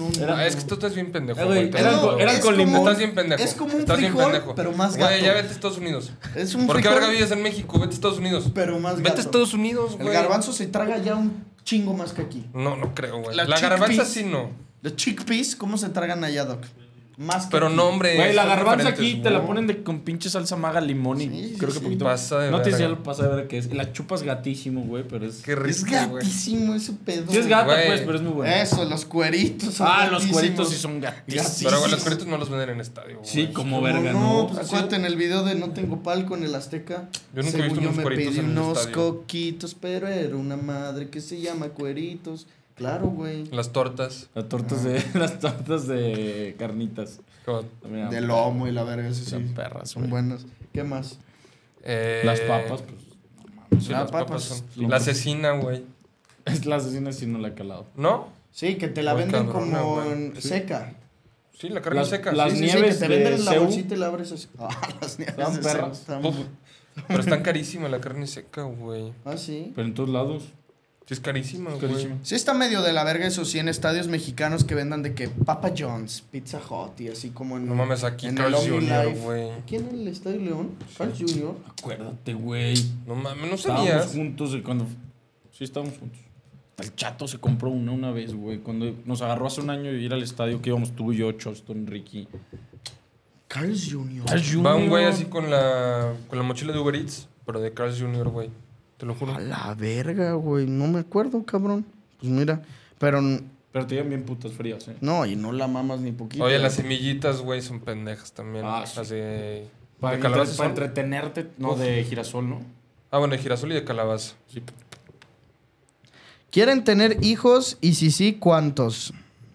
no, no. Era- Ah, es que tú estás bien pendejo, Eh, güey, güey. Te eran lo co- juro. eran es con como limón. Estás bien pendejo. Es como un Estás bien frijol, pendejo. pero más Güey, gato. ya vete a Estados Unidos. Es un ¿Por qué frijol, verga vives en México? Vete a Estados Unidos. pero más Vete gato. a Estados Unidos, El güey. garbanzo se traga ya un chingo más que aquí. No, no creo, güey. La La garbanza chickpeas- sí no. Los chickpeas, ¿cómo se tragan allá, Doc? Más que Pero aquí. no, hombre. Güey, la son garbanza diferentes, aquí te la güey. ponen de, con pinche salsa maga, limón y Sí, sí, creo que sí. poquito. Pasa de no te decía verga. lo pasa de ver qué es. Y la chupas gatísimo, güey, pero es. Qué rico, Es güey. gatísimo ese pedo. Sí es gata, Güey. pues, pero es muy bueno. Eso, los cueritos. son Ah, los gatísimos. cueritos sí son gatísimos. Pero güey, los cueritos no los venden en estadio, güey. Sí, como Como verga, no, ¿no? pues Así- acuérdate en el video de No tengo palco en el Azteca. Yo nunca he Según visto yo unos me cueritos pedí en el unos estadio. coquitos, pero era una madre que se llama cueritos. Claro, güey. Las tortas. Las tortas de, las tortas de carnitas. como, También, De lomo y la verga, eso sí. Son perras, Son güey. buenas. ¿Qué más? eh, Las papas, pues. Sí, Las las papas papas. son. La cecina, güey. Es la asesina sí no la he calado. ¿No? Sí, que te la Muy venden cabrona, como güey. en seca. Sí, la carne Las- seca. las sí, Sí, sí, sí, nieves que te de venden en la Seúl. bolsita y la abres así. Ah, las nieves Están de perras. Seúl, están Puf. bu- Pero están carísima la carne seca, güey. Ah, sí. Pero en todos lados. Sí, es carísima, güey. Carísima. Sí está medio de la verga eso sí en estadios mexicanos que vendan de que Papa John's, Pizza Hut y así como en... No mames, aquí en Carl's el Junior, OmniLife. güey. ¿Quién en el Estadio León? Carl's Junior Acuérdate, güey. No mames, no Estábamos sabías. juntos de cuando. Sí, estábamos juntos. El Chato se compró una una vez, güey. Cuando nos agarró hace un año ir al estadio que íbamos tú y yo, Choston, Ricky. Carl's Junior Va un güey así con la, con la mochila de Uber Eats, pero de Carl's Junior, güey. Te lo juro. A la verga, güey. No me acuerdo, cabrón. Pues mira. Pero n- Pero te llevan bien putas frías, ¿eh? no, y no la mamas ni poquito. Oye, las semillitas, güey, son pendejas también. Ah, sí. Las de... Para, ¿De calabaza entre- para son? entretenerte, no Uf. de girasol, ¿no? Ah, bueno, de girasol y de calabaza. Sí. ¿Quieren tener hijos? Y si sí, ¿cuántos?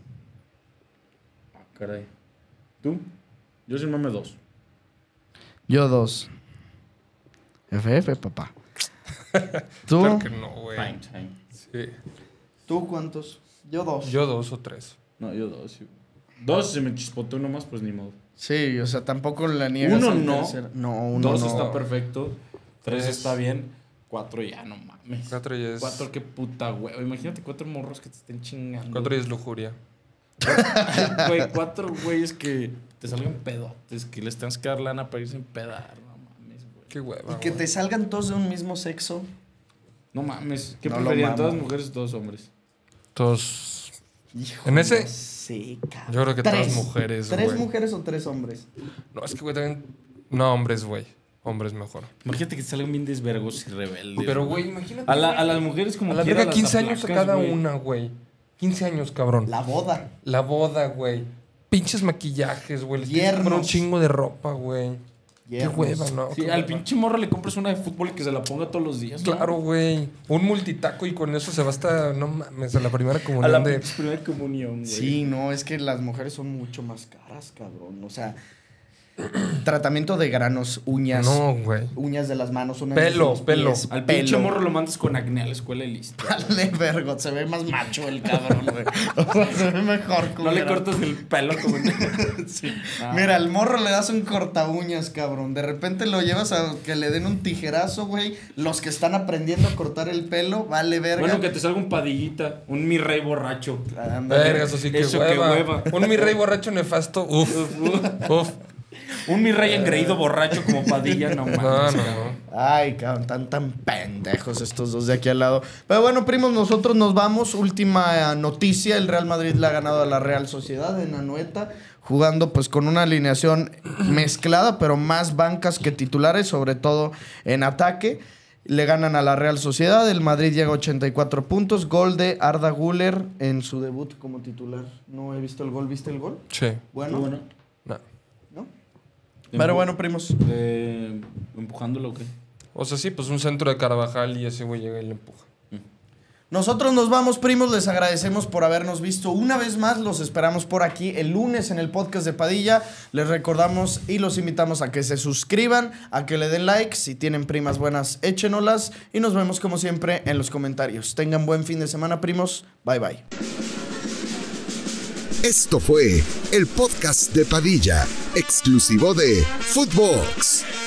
Ah, caray. ¿Tú? Yo soy mame dos. Yo dos. F F, papá. ¿Tú? Claro que no, güey. Fine, fine. Sí. ¿Tú cuántos? Yo dos. Yo dos o tres. No, yo dos. Sí. Dos, si se me chispoteó uno más, pues ni modo. Sí, o sea, tampoco la niegas. Uno al no. tercero. No, uno Dos no. está perfecto. Tres Tres. está bien. Cuatro ya, no mames. Cuatro ya es... Cuatro, qué puta, güey. Imagínate cuatro morros que te estén chingando. Cuatro ya es lujuria. Güey, cuatro güeyes que te salgan pedotes, que les tengas que dar lana para irse a empedar. No mames, güey. Qué hueva, Y que güey. te salgan todos de un mismo sexo. No mames. ¿Qué No lo preferían? mamo. ¿Todas mujeres o todos hombres? Todos... Hijo, ¿En ese? no sé, cabrón. Yo creo que Tres. todas mujeres, ¿Tres güey. mujeres o tres hombres? No, es que, güey, también... No, hombres, güey. Hombres mejor. Imagínate que te salgan bien desvergos y rebeldes. Pero, güey, imagínate... A, la- güey. a las mujeres como A la quiera verga, las quince años a aplacas, cada güey. una, güey. quince años, cabrón. La boda. La boda, güey. Pinches maquillajes, güey. Les tienes que comprar un Yernos. chingo de ropa, güey. Qué Yernos. hueva, ¿no? Sí, Qué al hueva. pinche morro le compras una de fútbol y que se la ponga todos los días. ¿no? Claro, güey. Un multitaco y con eso se va hasta, no mames, a la primera A comunión la de... pinche primera comunión, güey. Sí, no, es que las mujeres son mucho más caras, cabrón. O sea, tratamiento de granos, uñas. No, güey. Uñas de las manos, uñas Pelo, de los pelo. pies, Al pinche pelo. morro lo mandas con acné a la escuela y listo. Dale, vergo, se ve más macho el cabrón, güey. O sea, se ve mejor. No le culero. cortas el pelo como en... Sí. Ah. Mira, al morro le das un corta uñas, cabrón. De repente lo llevas a que le den un tijerazo, güey. Los que están aprendiendo a cortar el pelo, vale verga. Bueno, que te salga un padillita, un mi rey borracho. Ándale. Verga, eso sí que Eso hueva. que hueva. Un mi rey borracho nefasto. Uf. Uf. Un mi rey engreído borracho como padilla, no mames. No, no, cabrón. no. Ay, cabrón, tan tan pendejos estos dos de aquí al lado. Pero bueno, primos, nosotros nos vamos. Última noticia, el Real Madrid le ha ganado a la Real Sociedad en Anoeta, jugando pues con una alineación mezclada, pero más bancas que titulares, sobre todo en ataque. Le ganan a la Real Sociedad, el Madrid llega a ochenta y cuatro puntos, gol de Arda Güler en su debut como titular. No he visto el gol, ¿viste el gol? Sí. Bueno, Muy bueno. No. ¿no? Pero bueno, primos. De... ¿Empujándolo o qué? O sea, sí, pues un centro de Carvajal y ese güey llega y le empuja. Nosotros nos vamos, primos. Les agradecemos por habernos visto una vez más. Los esperamos por aquí el lunes en el podcast de Padilla. Les recordamos y los invitamos a que se suscriban, a que le den like. Si tienen primas buenas, échenolas. Y nos vemos como siempre en los comentarios. Tengan buen fin de semana, primos. Bye, bye. Esto fue el podcast de Padilla, exclusivo de Footbox.